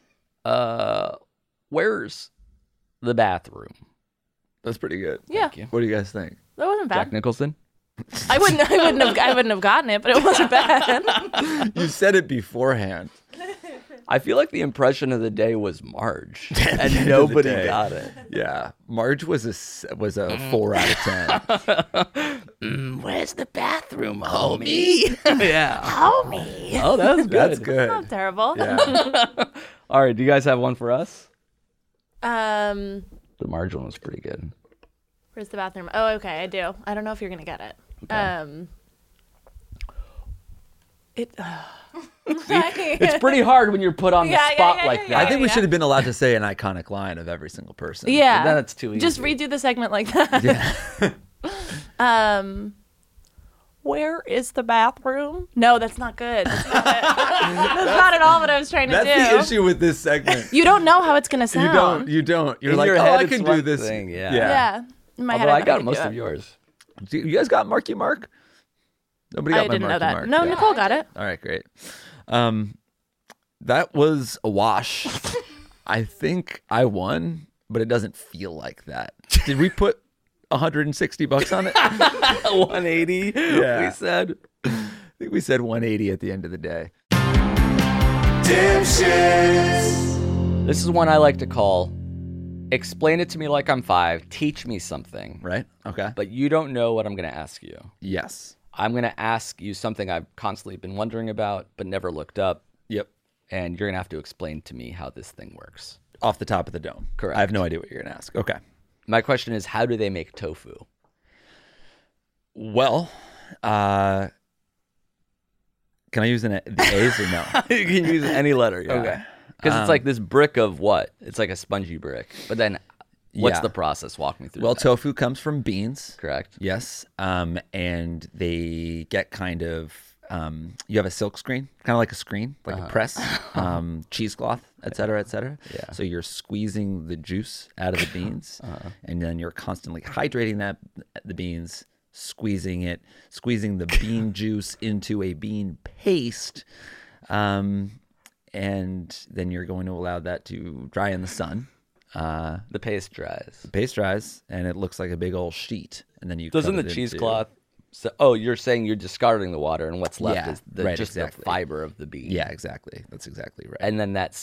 E: Where's the bathroom?
F: That's pretty good.
A: Yeah,
F: What do you guys think?
A: that wasn't
E: Jack
A: bad.
E: Nicholson.
A: I wouldn't have gotten it, but it wasn't bad.
F: You said it beforehand.
E: I feel like the impression of the day was Marge, and
F: end of the
E: nobody
F: day.
E: got it.
F: Yeah. Marge was a 4 out of 10.
E: Where's the bathroom, homie? Yeah.
A: Homie.
E: Oh, that was good.
F: That's good.
A: Not terrible.
F: Yeah.
E: All right. Do you guys have one for us?
A: Um,
E: The Marge one was pretty good.
A: where's the bathroom? Oh, okay, I do. I don't know if you're gonna get it.
E: It's pretty hard when you're put on the
A: Yeah,
E: spot like that.
F: I think we should have been allowed to say an iconic line of every single person.
A: Yeah.
E: But then it's too easy.
A: Just redo the segment like that.
F: Yeah.
A: Where is the bathroom? No, that's not good. That's not, that's not at all what I was trying to
F: That's
A: do.
F: the issue with this segment.
A: You don't know how it's gonna sound.
F: You don't. You're
E: In
F: like,
E: your
F: oh,
E: head,
F: I
E: it's
F: can do
E: one
F: this.
E: thing, yeah.
A: Yeah. In my
E: Although
A: head,
E: I got
A: could
E: most
A: do
E: of
A: it.
E: yours.
F: You guys got Marky Mark? Nobody got
A: I
F: my
A: didn't know
F: Marky
A: that.
F: Mark.
A: No,
F: Yeah.
A: Nicole got it.
F: All right, great. That was a wash. I think I won, but it doesn't feel like that. Did we put $160 on it?
E: 180.
F: Yeah.
E: We said.
F: I think we said 180 at the end of the day.
E: This is one I like to call explain it to me like I'm 5, teach me something.
F: Right? Okay.
E: But you don't know what I'm going to ask you.
F: Yes.
E: I'm going to ask you something I've constantly been wondering about but never looked up.
F: Yep.
E: And you're going to have to explain to me how this thing works.
F: Off the top of the dome.
E: Correct.
F: I have no idea what you're going to ask. Okay.
E: My question is, how do they make tofu?
F: Well, can I use the A's or no?
E: You can use any letter. Yeah.
F: Okay.
E: Because it's like this brick of what? It's like a spongy brick. But then what's
F: Yeah.
E: the process? Walk me through
F: Well,
E: that.
F: tofu comes from beans.
E: Correct.
F: Yes. And they get kind of, you have a silk screen, kind of like a screen, like a press, cheesecloth, et cetera, et cetera.
E: Yeah.
F: So you're squeezing the juice out of the beans, and then you're constantly hydrating the beans, squeezing the bean juice into a bean paste. And then you're going to allow that to dry in the sun.
E: The paste dries.
F: The paste dries, and it looks like a big old sheet. And then you
E: Doesn't
F: cut
E: the
F: it
E: cheesecloth? So, you're saying you're discarding the water, and what's left
F: Yeah,
E: is
F: right,
E: just
F: exactly.
E: the fiber of the bean.
F: Yeah, exactly. That's exactly right.
E: And then that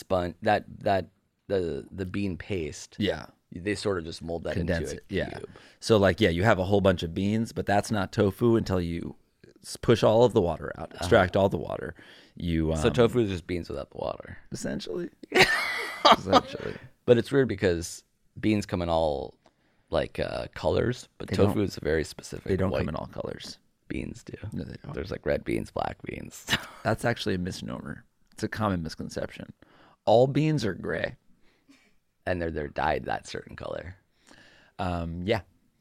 E: the bean paste.
F: Yeah.
E: They sort of just mold that
F: Condense
E: into
F: it.
E: a
F: Yeah.
E: cube.
F: So you have a whole bunch of beans, but that's not tofu until you push all of the water out, extract all the water.
E: So tofu is just beans without the water.
F: Essentially.
E: But it's weird because beans come in all colors, but
F: They
E: tofu
F: don't.
E: is a very specific.
F: They don't
E: white
F: come in all colors.
E: Beans do.
F: No, they don't.
E: There's like red beans, black beans.
F: That's actually a misnomer. It's a common misconception. All beans are gray.
E: And they're dyed that certain color.
F: Yeah.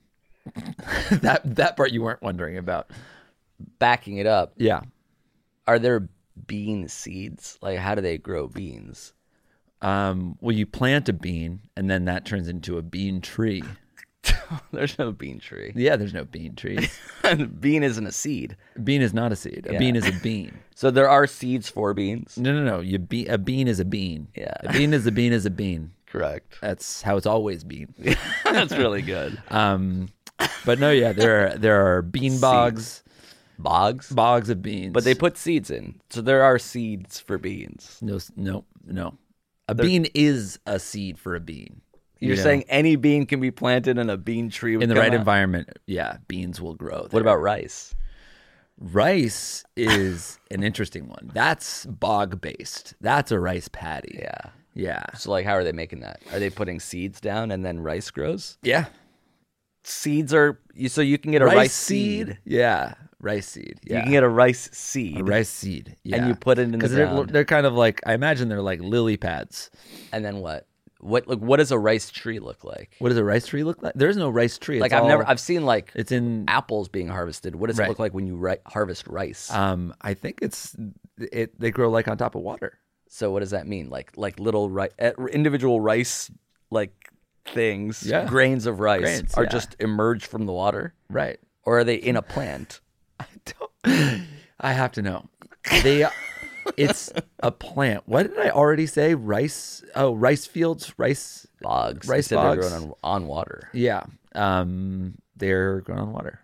F: that part you weren't wondering about.
E: Backing it up,
F: Yeah.
E: are there bean seeds? Like, how do they grow beans?
F: Well, you plant a bean, and then that turns into a bean tree.
E: There's no bean tree.
F: Yeah, there's no bean trees.
E: Bean isn't a seed.
F: Bean is not a seed. A
E: Yeah.
F: bean is a bean.
E: So there are seeds for beans.
F: No. A bean is a bean.
E: Yeah.
F: A bean is a bean is a bean.
E: Correct.
F: That's how it's always been.
E: That's really good.
F: But no, yeah, there are bean bogs,
E: Bogs?
F: of beans.
E: But they put seeds in. So there are seeds for beans.
F: no. A bean is a seed for a bean.
E: You're saying any bean can be planted in a bean tree
F: in the right environment, yeah, beans will grow.
E: What
F: there.
E: about rice?
F: Rice is an interesting one. That's bog based. That's a rice paddy.
E: Yeah.
F: Yeah.
E: So how are they making that? Are they putting seeds down and then rice grows?
F: Yeah.
E: Seeds are so you can get a rice seed.
F: Yeah. Rice seed. Yeah.
E: You can get a rice seed.
F: a rice seed. Yeah.
E: And you put it in the
F: Because
E: ground.
F: they're kind of like, I imagine they're like lily pads.
E: And then what? What does a rice tree look like?
F: What does a rice tree look like? There's no rice tree.
E: Like
F: It's
E: I've seen like
F: It's in.
E: apples being harvested. What does it look like when you harvest rice?
F: I think they grow like on top of water.
E: So what does that mean? Like little individual rice like things, grains of rice are just emerged from the water,
F: right?
E: Or are they in a plant?
F: I have to know. It's a plant. What did I already say? Rice. Oh, rice fields, rice
E: bogs.
F: Rice
E: bogs.
F: bogs.
E: They're grown on water.
F: Yeah. They're grown on water.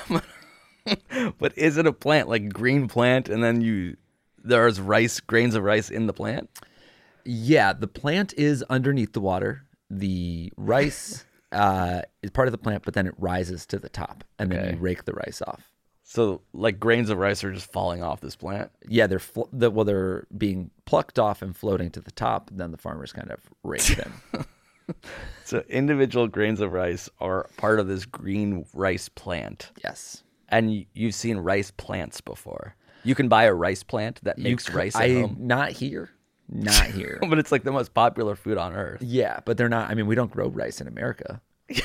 E: But is it a plant, like green plant, and then there's grains of rice in the plant?
F: Yeah, the plant is underneath the water. The rice is part of the plant, but then it rises to the top, and then you rake the rice off.
E: So, like grains of rice are just falling off this plant?
F: Yeah, they're being plucked off and floating to the top. And then the farmers kind of rake them.
E: So, individual grains of rice are part of this green rice plant.
F: Yes.
E: And you've seen rice plants before. You can buy a rice plant that makes rice at home.
F: Not here. Not here.
E: But it's like the most popular food on earth.
F: Yeah, but they're not. I mean, we don't grow rice in America.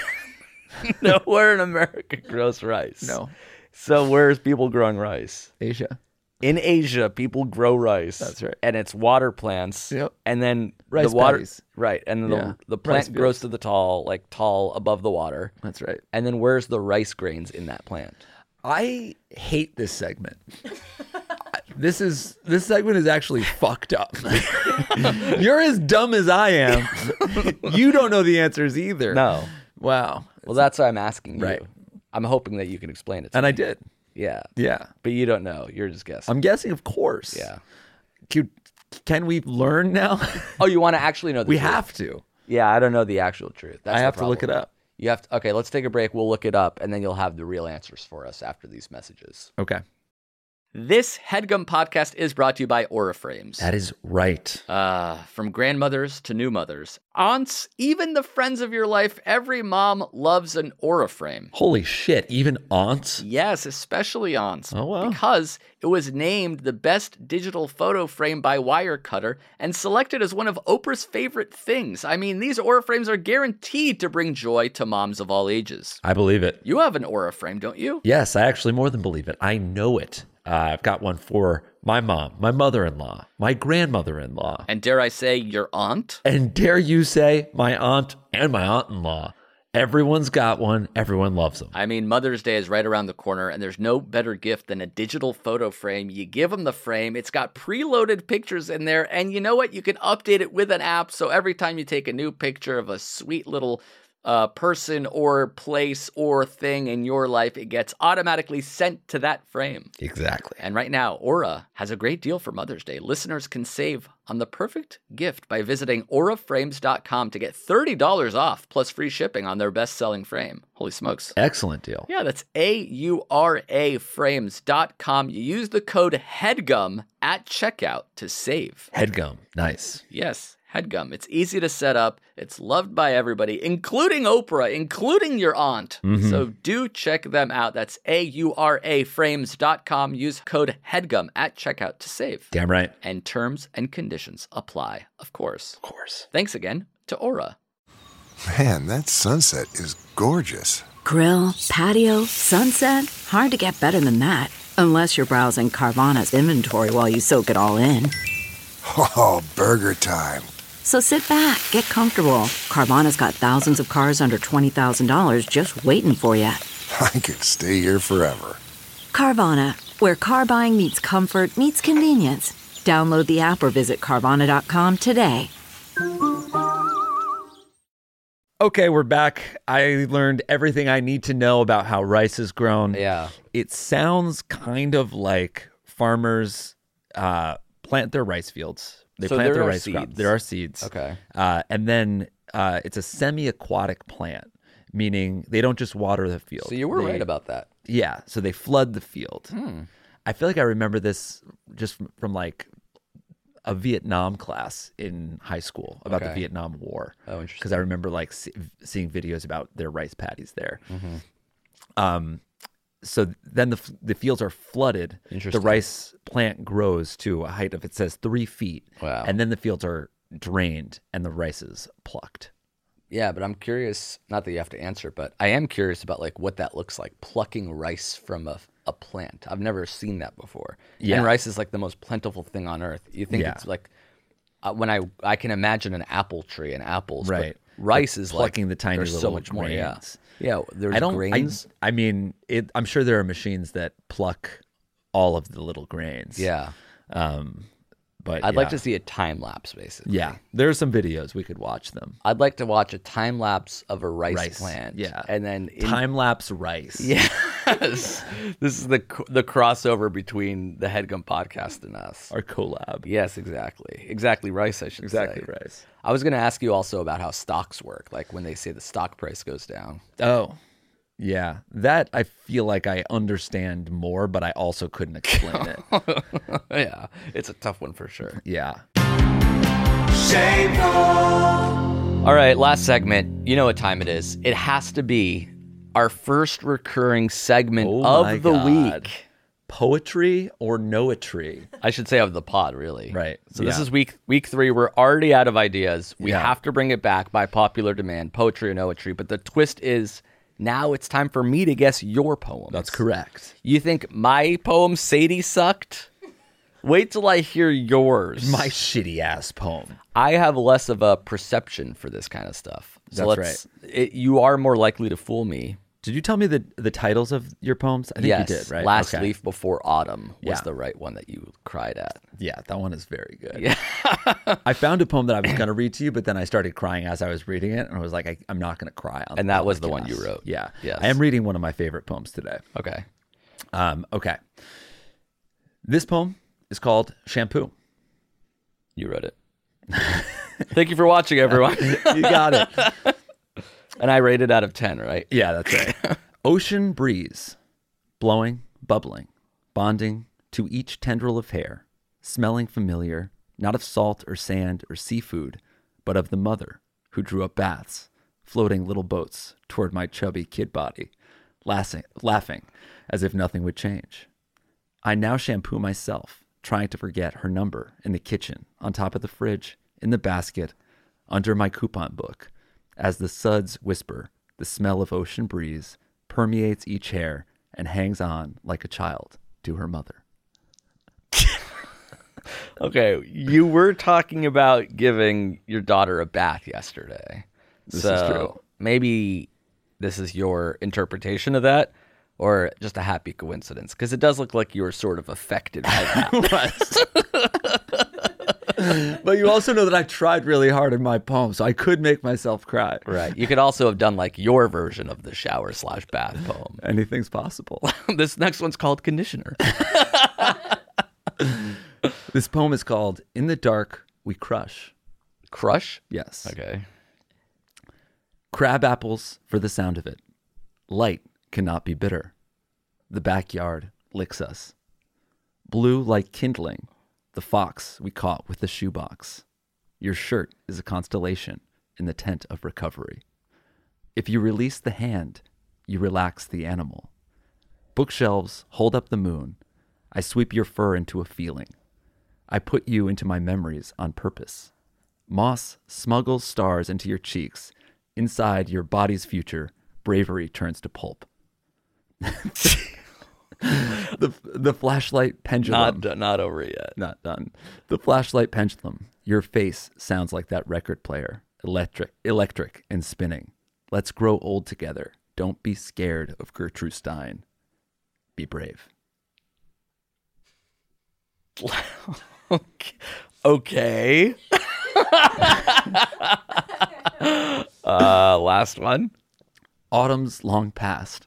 E: Nowhere in America grows rice.
F: No.
E: So where's people growing rice?
F: Asia.
E: In Asia, people grow rice.
F: That's right.
E: And it's water plants.
F: Yep.
E: And then
F: rice
E: the water,
F: paddies.
E: right? And then the plant grows to the tall above the water.
F: That's right.
E: And then where's the rice grains in that plant?
F: I hate this segment. This segment is actually fucked up. You're as dumb as I am. You don't know the answers either.
E: No.
F: Wow.
E: Well, that's why I'm asking you.
F: Right.
E: I'm hoping that you can explain it to me.
F: And I did.
E: Yeah.
F: Yeah.
E: But you don't know. You're just guessing.
F: I'm guessing, of course.
E: Yeah.
F: Can we learn now?
E: Oh, you want to actually know the
F: We
E: truth?
F: have to.
E: Yeah, I don't know the actual truth. That's
F: I
E: the
F: have to look
E: problem.
F: it up.
E: You have to. Okay, let's take a break. We'll look it up, and then you'll have the real answers for us after these messages.
F: Okay.
G: This HeadGum podcast is brought to you by Aura Frames.
F: That is right.
G: From grandmothers to new mothers, aunts, even the friends of your life, every mom loves an Aura frame.
F: Holy shit, even aunts?
G: Yes, especially aunts.
F: Oh, wow.
G: Because it was named the best digital photo frame by Wirecutter and selected as one of Oprah's favorite things. I mean, these Aura frames are guaranteed to bring joy to moms of all ages.
F: I believe it.
G: You have an Aura frame, don't you?
F: Yes, I actually more than believe it. I know it. I've got one for my mom, my mother-in-law, my grandmother-in-law.
G: And dare I say, your aunt?
F: And dare you say, my aunt and my aunt-in-law. Everyone's got one. Everyone loves them.
G: I mean, Mother's Day is right around the corner, and there's no better gift than a digital photo frame. You give them the frame. It's got preloaded pictures in there, and you know what? You can update it with an app, so every time you take a new picture of a sweet little person or place or thing in your life, it gets automatically sent to that frame.
F: Exactly.
G: And right now, Aura has a great deal for Mother's Day. Listeners can save on the perfect gift by visiting auraframes.com to get $30 off plus free shipping on their best-selling frame. Holy smokes.
F: Excellent deal.
G: Yeah, that's auraframes.com. You use the code HEADGUM at checkout to save.
F: HeadGum. Nice.
G: Yes. HeadGum. It's easy to set up. It's loved by everybody, including Oprah, including your aunt.
F: Mm-hmm.
G: So do check them out. That's auraframes.com. Use code HEADGUM at checkout to save.
F: Damn right.
G: And terms and conditions apply, of course.
F: Of course.
G: Thanks again to Aura.
J: Man, that sunset is gorgeous.
K: Grill, patio, sunset. Hard to get better than that. Unless you're browsing Carvana's inventory while you soak it all in.
J: Oh, burger time.
K: So sit back, get comfortable. Carvana's got thousands of cars under $20,000 just waiting for you.
J: I could stay here forever.
K: Carvana, where car buying meets comfort, meets convenience. Download the app or visit Carvana.com today.
F: Okay, we're back. I learned everything I need to know about how rice is grown.
E: Yeah.
F: It sounds kind of like farmers plant their rice fields. They
E: So
F: plant
E: there
F: their
E: are
F: rice crop.
E: seeds.
F: There are seeds.
E: Okay.
F: And then it's a semi-aquatic plant, meaning they don't just water the field.
E: So you were right about that.
F: Yeah. So they flood the field. I feel like I remember this just from like a Vietnam class in high school about the
E: Okay.
F: Vietnam War.
E: Oh, interesting.
F: Because I remember like seeing videos about their rice paddies there. So then the fields are flooded. The
E: Interesting.
F: rice plant grows to a height of, it says, 3 feet.
E: Wow.
F: And then the fields are drained and the rices plucked.
E: Yeah, but I'm curious, not that you have to answer, but I am curious about like what that looks like, plucking rice from a plant. I've never seen that before.
F: Yeah.
E: And rice is like the most plentiful thing on earth. You think it's like, when I can imagine an apple tree and apples,
F: Right.
E: But rice is
F: plucking
E: like,
F: the tiny
E: there's
F: little
E: so much more. Yeah.
F: grains.
E: Yeah, there's grains.
F: I mean, I'm sure there are machines that pluck all of the little grains.
E: Yeah.
F: But
E: I'd like to see a time lapse, basically.
F: Yeah, there are some videos we could watch them.
E: I'd like to watch a time lapse of a rice plant.
F: Yeah,
E: and then
F: time lapse rice.
E: Yes, this is the crossover between the Headgum podcast and us.
F: Our collab.
E: Yes, exactly rice. I should say
F: rice.
E: I was going to ask you also about how stocks work, like when they say the stock price goes down.
F: Oh, yeah, that I feel like I understand more, but I also couldn't explain it.
E: Yeah, it's a tough one for sure.
F: Yeah.
E: All right, last segment. You know what time it is. It has to be our first recurring segment of the week.
F: Poetry or noetry?
E: I should say of the pod, really.
F: Right.
E: So this is week 3. We're already out of ideas. We have to bring it back by popular demand, poetry or noetry. But the twist is now it's time for me to guess your poem.
F: That's correct.
E: You think my poem, Sadie, sucked? Wait till I hear yours.
F: My shitty ass poem.
E: I have less of a perception for this kind of stuff. So
F: That's
E: right. You are more likely to fool me.
F: Did you tell me the titles of your poems? I think
E: Yes.
F: you did, right?
E: Last
F: Okay.
E: Leaf Before Autumn was
F: Yeah.
E: the right one that you cried at.
F: Yeah, that one is very good.
E: Yeah.
F: I found a poem that I was going to read to you, but then I started crying as I was reading it, and I was like, I'm not going to cry on.
E: And that was the one you wrote.
F: Yeah.
E: Yes.
F: I am reading one of my favorite poems today.
E: Okay.
F: Okay. This poem is called Shampoo.
E: You wrote it. Thank you for watching, everyone.
F: You got it.
E: And I rated out of 10, right?
F: Yeah, that's right. Ocean breeze, blowing, bubbling, bonding to each tendril of hair, smelling familiar, not of salt or sand or seafood, but of the mother who drew up baths, floating little boats toward my chubby kid body, laughing as if nothing would change. I now shampoo myself, trying to forget her number in the kitchen, on top of the fridge, in the basket, under my coupon book. As the suds whisper, the smell of ocean breeze permeates each hair and hangs on like a child to her mother.
E: Okay, you were talking about giving your daughter a bath yesterday.
F: This is true.
E: Maybe this is your interpretation of that, or just a happy coincidence, because it does look like you were sort of affected by that.
F: But you also know that I tried really hard in my poem, so I could make myself cry.
E: Right. You could also have done like your version of the shower/bath poem.
F: Anything's possible.
E: This next one's called Conditioner.
F: This poem is called In the Dark We Crush.
E: Crush?
F: Yes.
E: Okay.
F: Crab apples for the sound of it. Light cannot be bitter. The backyard licks us. Blue like kindling, the fox we caught with the shoebox. Your shirt is a constellation in the tent of recovery. If you release the hand, you relax the animal. Bookshelves hold up the moon. I sweep your fur into a feeling. I put you into my memories on purpose. Moss smuggles stars into your cheeks. Inside your body's future, bravery turns to pulp. The flashlight pendulum.
E: Not over yet.
F: Not done. The flashlight pendulum. Your face sounds like that record player. Electric and spinning. Let's grow old together. Don't be scared of Gertrude Stein. Be brave.
E: Okay. Last one.
F: Autumn's long past.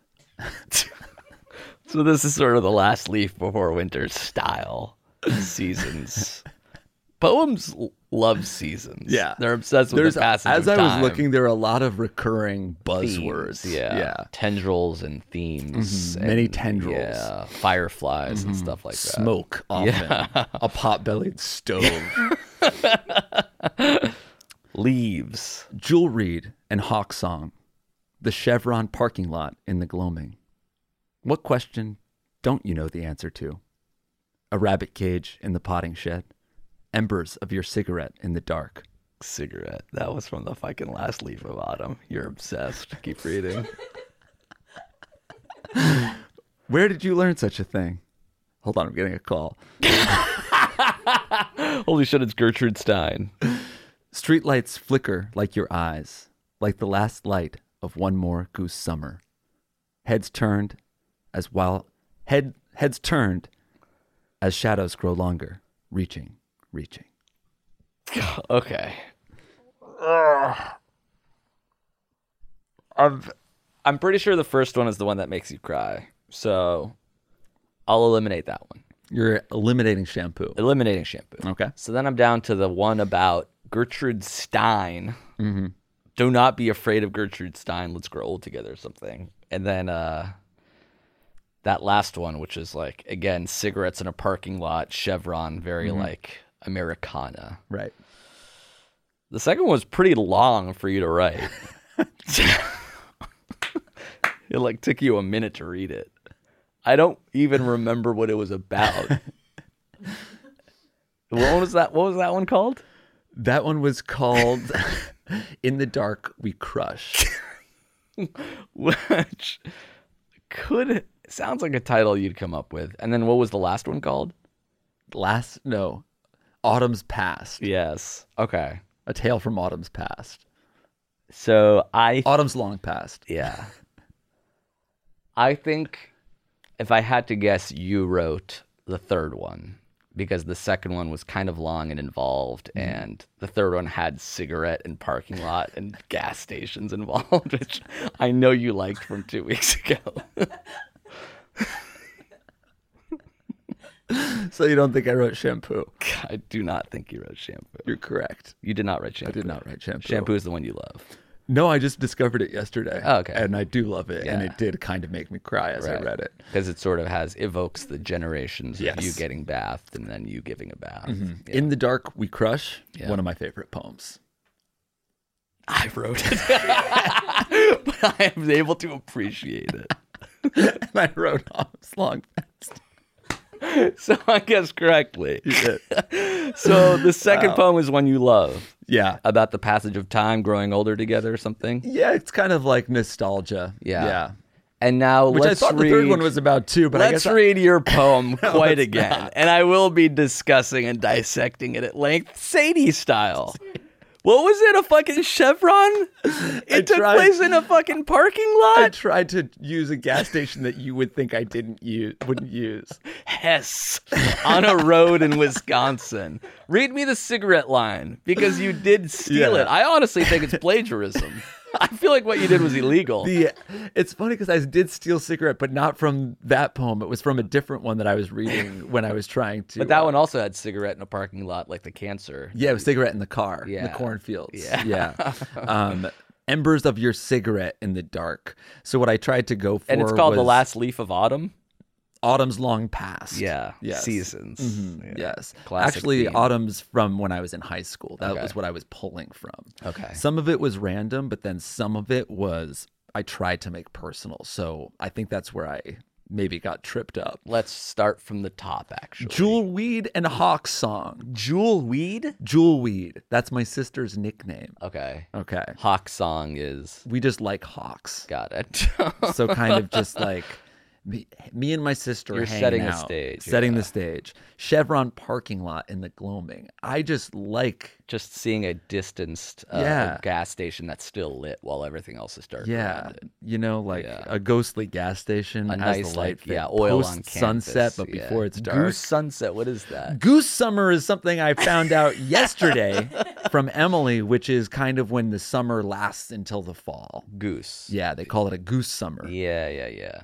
E: So this is sort of the last leaf before winter style. Seasons. Poems love seasons.
F: Yeah.
E: They're obsessed with the passage
F: As
E: of
F: I was
E: time.
F: looking, there are a lot of recurring buzzwords.
E: Themes, yeah. Tendrils and themes.
F: Mhm. Many
E: and,
F: tendrils.
E: Yeah. Fireflies and stuff like that.
F: Smoke, often.
E: Yeah.
F: A pot-bellied stove.
E: Leaves.
F: Jewel Reed and Hawk Song. The Chevron parking lot in the gloaming. What question don't you know the answer to? A rabbit cage in the potting shed. Embers of your cigarette in the dark.
E: cigarette. That was from the fucking last leaf of autumn. You're obsessed. Keep reading.
F: Where did you learn such a thing? Hold on, I'm getting a call.
E: Holy shit, it's Gertrude Stein.
F: Streetlights flicker like your eyes, like the last light of one more goose summer. Heads turned as shadows grow longer, reaching.
E: Okay. I'm pretty sure the first one is the one that makes you cry. So I'll eliminate that one.
F: You're eliminating shampoo.
E: Eliminating shampoo.
F: Okay.
E: So then I'm down to the one about Gertrude Stein.
F: Mm-hmm.
E: Do not be afraid of Gertrude Stein. Let's grow old together or something. And then that last one, which is like, again, cigarettes in a parking lot, Chevron, very like Americana.
F: Right.
E: The second one was pretty long for you to write. It like took you a minute to read it. I don't even remember what it was about. What was that one called?
F: That one was called In the Dark We Crush.
E: Which sounds like a title you'd come up with. And then what was the last one called?
F: Autumn's Past.
E: Yes. Okay.
F: A Tale from Autumn's Past.
E: So
F: Autumn's Long Past.
E: Yeah. I think if I had to guess, you wrote the third one because the second one was kind of long and involved, and the third one had cigarette and parking lot and gas stations involved, which I know you liked from 2 weeks ago.
F: So you don't think I wrote shampoo?
E: I do not think you wrote shampoo.
F: You're correct.
E: You did not write shampoo.
F: I did not write shampoo.
E: Shampoo is the one you love.
F: No, I just discovered it yesterday.
E: Oh, okay.
F: And I do love it.
E: Yeah.
F: And it did kind of make me cry as I read it.
E: Because it sort of evokes the generations of you getting bathed and then you giving a bath.
F: Mm-hmm.
E: Yeah.
F: In the Dark We Crush, one of my favorite poems.
E: I wrote it. But I am able to appreciate it.
F: And I wrote Autumn's Long Past.
E: So I guess correctly.
F: You did.
E: So the second poem is one you love.
F: Yeah.
E: About the passage of time, growing older together or something.
F: Yeah, it's kind of like nostalgia.
E: Yeah. And now
F: Which
E: let's
F: I thought
E: read,
F: the third one was about too, but I guess
E: read your poem quite
F: it's
E: again.
F: not.
E: And I will be discussing and dissecting it at length, Sadie style. What was it? A fucking Chevron? It took place in a fucking parking lot?
F: I tried to use a gas station that you would think I wouldn't use.
E: Hess on a road in Wisconsin. Read me the cigarette line because you did steal it. I honestly think it's plagiarism. I feel like what you did was illegal.
F: It's funny because I did steal cigarette, but not from that poem. It was from a different one that I was reading when I was trying to.
E: But that one also had cigarette in a parking lot, like the cancer.
F: Yeah, it was cigarette in the car, in the cornfields. Yeah. Embers of your cigarette in the dark. So what I tried to go for,
E: and it's called
F: was
E: The Last Leaf of Autumn.
F: Autumn's Long Past.
E: Yeah.
F: Yes.
E: Seasons.
F: Mm-hmm.
E: Yeah.
F: Yes.
E: Classic
F: Actually,
E: theme.
F: Autumn's from when I was in high school. That was what I was pulling from.
E: Okay.
F: Some of it was random, but then some of it was I tried to make personal. So I think that's where I maybe got tripped up.
E: Let's start from the top, actually.
F: Jewelweed and Hawk Song.
E: Jewelweed?
F: Jewelweed. That's my sister's nickname.
E: Okay.
F: Okay.
E: Hawk Song is...
F: We just like hawks.
E: Got it.
F: So kind of just like... Me and my sister
E: You're
F: hanging
E: setting the
F: out,
E: stage,
F: setting
E: yeah.
F: the stage. Chevron parking lot in the gloaming. I just like
E: just seeing a distanced gas station that's still lit while everything else is dark. around it.
F: You know, like a ghostly gas station,
E: A
F: has
E: nice
F: the light fit
E: oil
F: post
E: on campus.
F: sunset, but before it's dark.
E: Goose sunset. What is that?
F: Goose summer is something I found out yesterday from Emily, which is kind of when the summer lasts until the fall.
E: Goose.
F: Yeah, they call it a goose summer.
E: Yeah.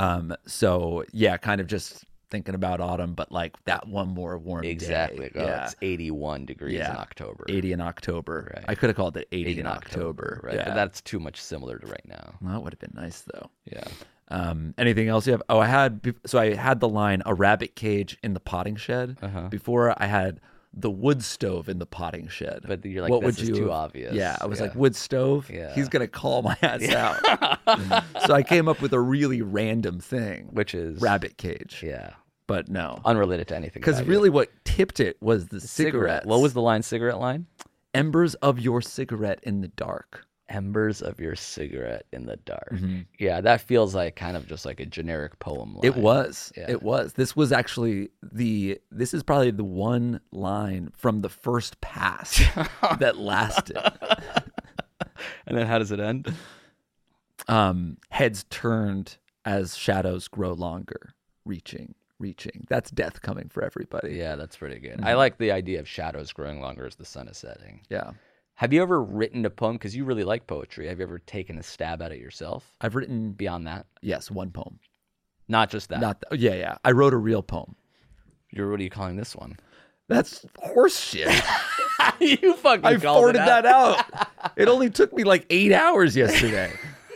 F: So yeah, kind of just thinking about autumn, but like that one more warm
E: Exactly.
F: day.
E: Oh, it's 81 degrees in October.
F: 80 in October.
E: Right.
F: I could have called it 80 in October.
E: Right.
F: Yeah.
E: But that's too much similar to right now.
F: Well, that would have been nice though.
E: Yeah.
F: Anything else you have? Oh, I had the line "a rabbit cage in the potting shed." Before I had the wood stove in the potting shed.
E: But you're like,
F: what
E: this
F: would
E: is
F: you
E: too
F: have-
E: obvious.
F: Yeah, I was like, wood stove?
E: Yeah.
F: He's going to call my ass out. So I came up with a really random thing.
E: Which is?
F: Rabbit cage.
E: Yeah.
F: But no.
E: Unrelated to anything.
F: Because
E: about
F: really
E: you.
F: what tipped it was the cigarettes.
E: What was the line, cigarette line?
F: Embers of your cigarette in the dark.
E: Embers of your cigarette in the dark.
F: Mm-hmm.
E: Yeah, that feels like kind of just like a generic poem line.
F: It was.
E: Yeah.
F: It was. This was actually this is probably the one line from the first pass that lasted.
E: And then how does it end?
F: Heads turned as shadows grow longer, reaching. That's death coming for everybody.
E: Yeah, that's pretty good. I like the idea of shadows growing longer as the sun is setting.
F: Yeah.
E: Have you ever written a poem? Because you really like poetry. Have you ever taken a stab at it yourself?
F: I've written,
E: beyond that?
F: yes, one poem.
E: Not just that?
F: Yeah. I wrote a real poem.
E: What are you calling this one?
F: That's horse shit.
E: You fucking
F: I
E: called
F: forwarded that out. It only took me like 8 hours yesterday.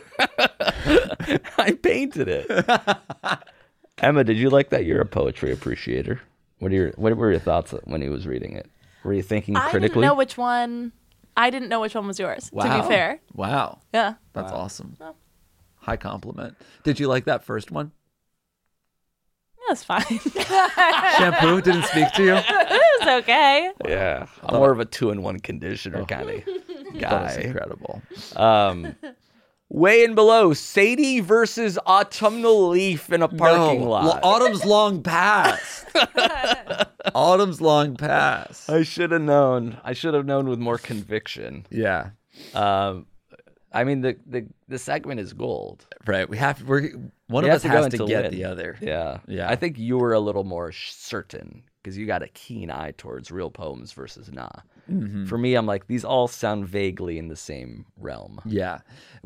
E: I painted it. Emma, did you like that? You're a poetry appreciator. What were your thoughts when he was reading it? Were you thinking critically?
A: I didn't know which one was yours, to be fair.
F: Wow.
A: Yeah.
F: That's awesome. High compliment. Did you like that first one?
A: Yeah, it's fine.
F: Shampoo didn't speak to you?
A: It was okay.
E: Yeah. I'm more of a 2-in-1 conditioner kind of guy.
F: That was incredible.
E: Way in below, Sadie versus Autumnal Leaf in a parking lot.
F: Autumn's long past. Autumn's long past.
E: I should have known. I should have known with more conviction.
F: Yeah.
E: I mean, the segment is gold.
F: Right. One of us has to get the other.
E: Yeah.
F: Yeah.
E: I think you were a little more certain because you got a keen eye towards real poems versus nah. Mm-hmm. For me, I'm like, these all sound vaguely in the same realm.
F: Yeah.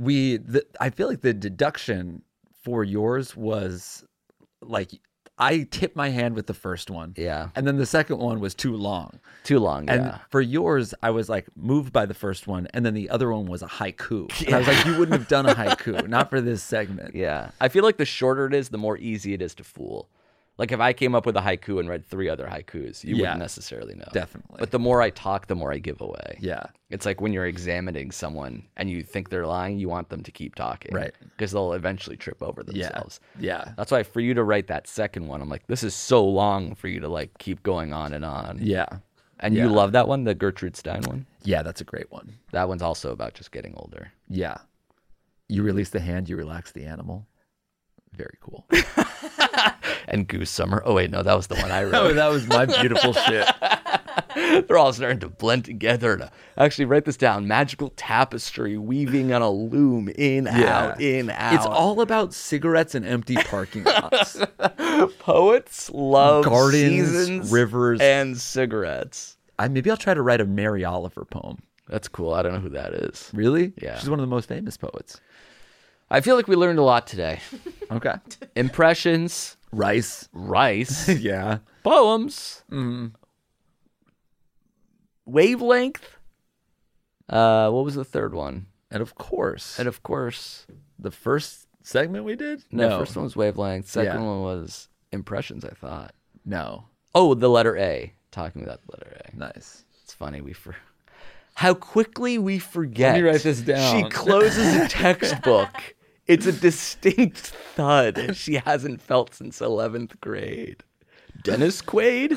F: I feel like the deduction for yours was like, I tipped my hand with the first one.
E: Yeah.
F: And then the second one was too long.
E: Too long, yeah.
F: And for yours, I was like moved by the first one. And then the other one was a haiku. And I was like, you wouldn't have done a haiku, not for this segment.
E: Yeah. I feel like the shorter it is, the more easy it is to fool. Like if I came up with a haiku and read 3 other haikus, you wouldn't necessarily know.
F: Definitely.
E: But the more I talk, the more I give away.
F: Yeah.
E: It's like when you're examining someone and you think they're lying, you want them to keep talking.
F: Right.
E: Because they'll eventually trip over themselves.
F: Yeah.
E: That's why for you to write that second one, I'm like, this is so long for you to like keep going on and on.
F: Yeah.
E: And you love that one, the Gertrude Stein one?
F: Yeah, that's a great one.
E: That one's also about just getting older.
F: Yeah. You release the hand, you relax the animal. Very cool.
E: And Goose Summer. Oh, wait, no, that was the one I wrote.
F: Oh, that was my beautiful shit.
E: They're all starting to blend together. To actually write this down. Magical tapestry weaving on a loom. In, out, in, out.
F: It's all about cigarettes and empty parking lots.
E: Poets love
F: gardens,
E: seasons,
F: rivers,
E: and cigarettes.
F: Maybe I'll try to write a Mary Oliver poem.
E: That's cool. I don't know who that is.
F: Really?
E: Yeah.
F: She's one of the most famous poets.
E: I feel like we learned a lot today.
F: Okay.
E: Impressions.
F: Rice.
E: Yeah. Poems. Wavelength. What was the third one?
F: And of course. The first segment we did?
E: No. First one was wavelength. Second one was impressions, I thought.
F: No.
E: Oh, the letter A. Talking about the letter A.
F: Nice.
E: It's funny. How quickly we forget.
F: Let me write this down.
E: She closes a textbook. It's a distinct thud she hasn't felt since 11th grade. Dennis Quaid?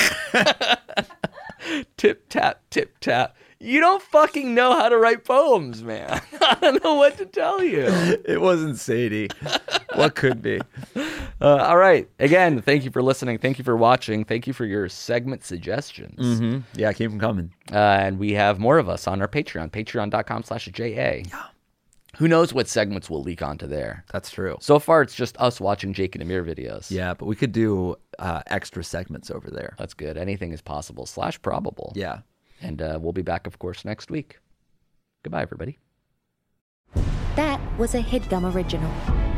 E: Tip, tap, tip, tap. You don't fucking know how to write poems, man. I don't know what to tell you.
F: It wasn't Sadie. What could be?
E: All right. Again, thank you for listening. Thank you for watching. Thank you for your segment suggestions.
F: Mm-hmm. Yeah, keep them coming.
E: And we have more of us on our Patreon, patreon.com/JA. Yeah. Who knows what segments will leak onto there?
F: That's true.
E: So far, it's just us watching Jake and Amir videos.
F: Yeah, but we could do extra segments over there.
E: That's good. Anything is possible / probable.
F: Yeah.
E: And we'll be back, of course, next week. Goodbye, everybody.
L: That was a HeadGum original.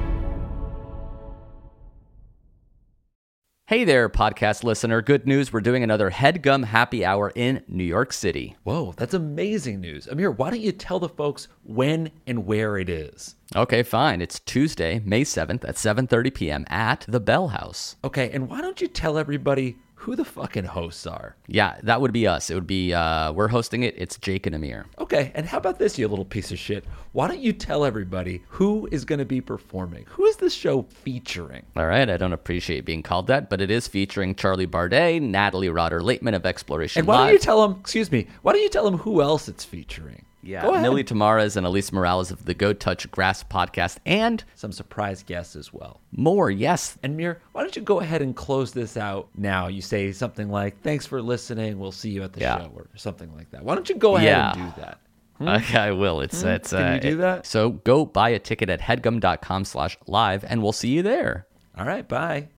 E: Hey there, podcast listener. Good news. We're doing another HeadGum Happy Hour in New York City.
F: Whoa, that's amazing news. Amir, why don't you tell the folks when and where it is?
E: Okay, fine. It's Tuesday, May 7th at 7:30 p.m. at the Bell House.
F: Okay, and why don't you tell everybody who the fucking hosts are.
E: Yeah, that would be us. It would be, we're hosting it. It's Jake and Amir.
F: Okay, and how about this, you little piece of shit? Why don't you tell everybody who is going to be performing? Who is this show featuring?
E: All right, I don't appreciate being called that, but it is featuring Charlie Bardet, Natalie Rotter-Laitman of Exploration
F: And why
E: Live.
F: don't you tell them who else it's featuring?
E: Yeah,
F: Go ahead.
E: Millie Tamares and Elise Morales of the Go Touch Grass podcast, and
F: some surprise guests as well.
E: More, yes.
F: And Mir, why don't you go ahead and close this out now? You say something like, thanks for listening. We'll see you at the show, or something like that. Why don't you go ahead and do that?
E: Okay, I will. Can
F: you do that?
E: So go buy a ticket at headgum.com/live, and we'll see you there.
F: All right, bye.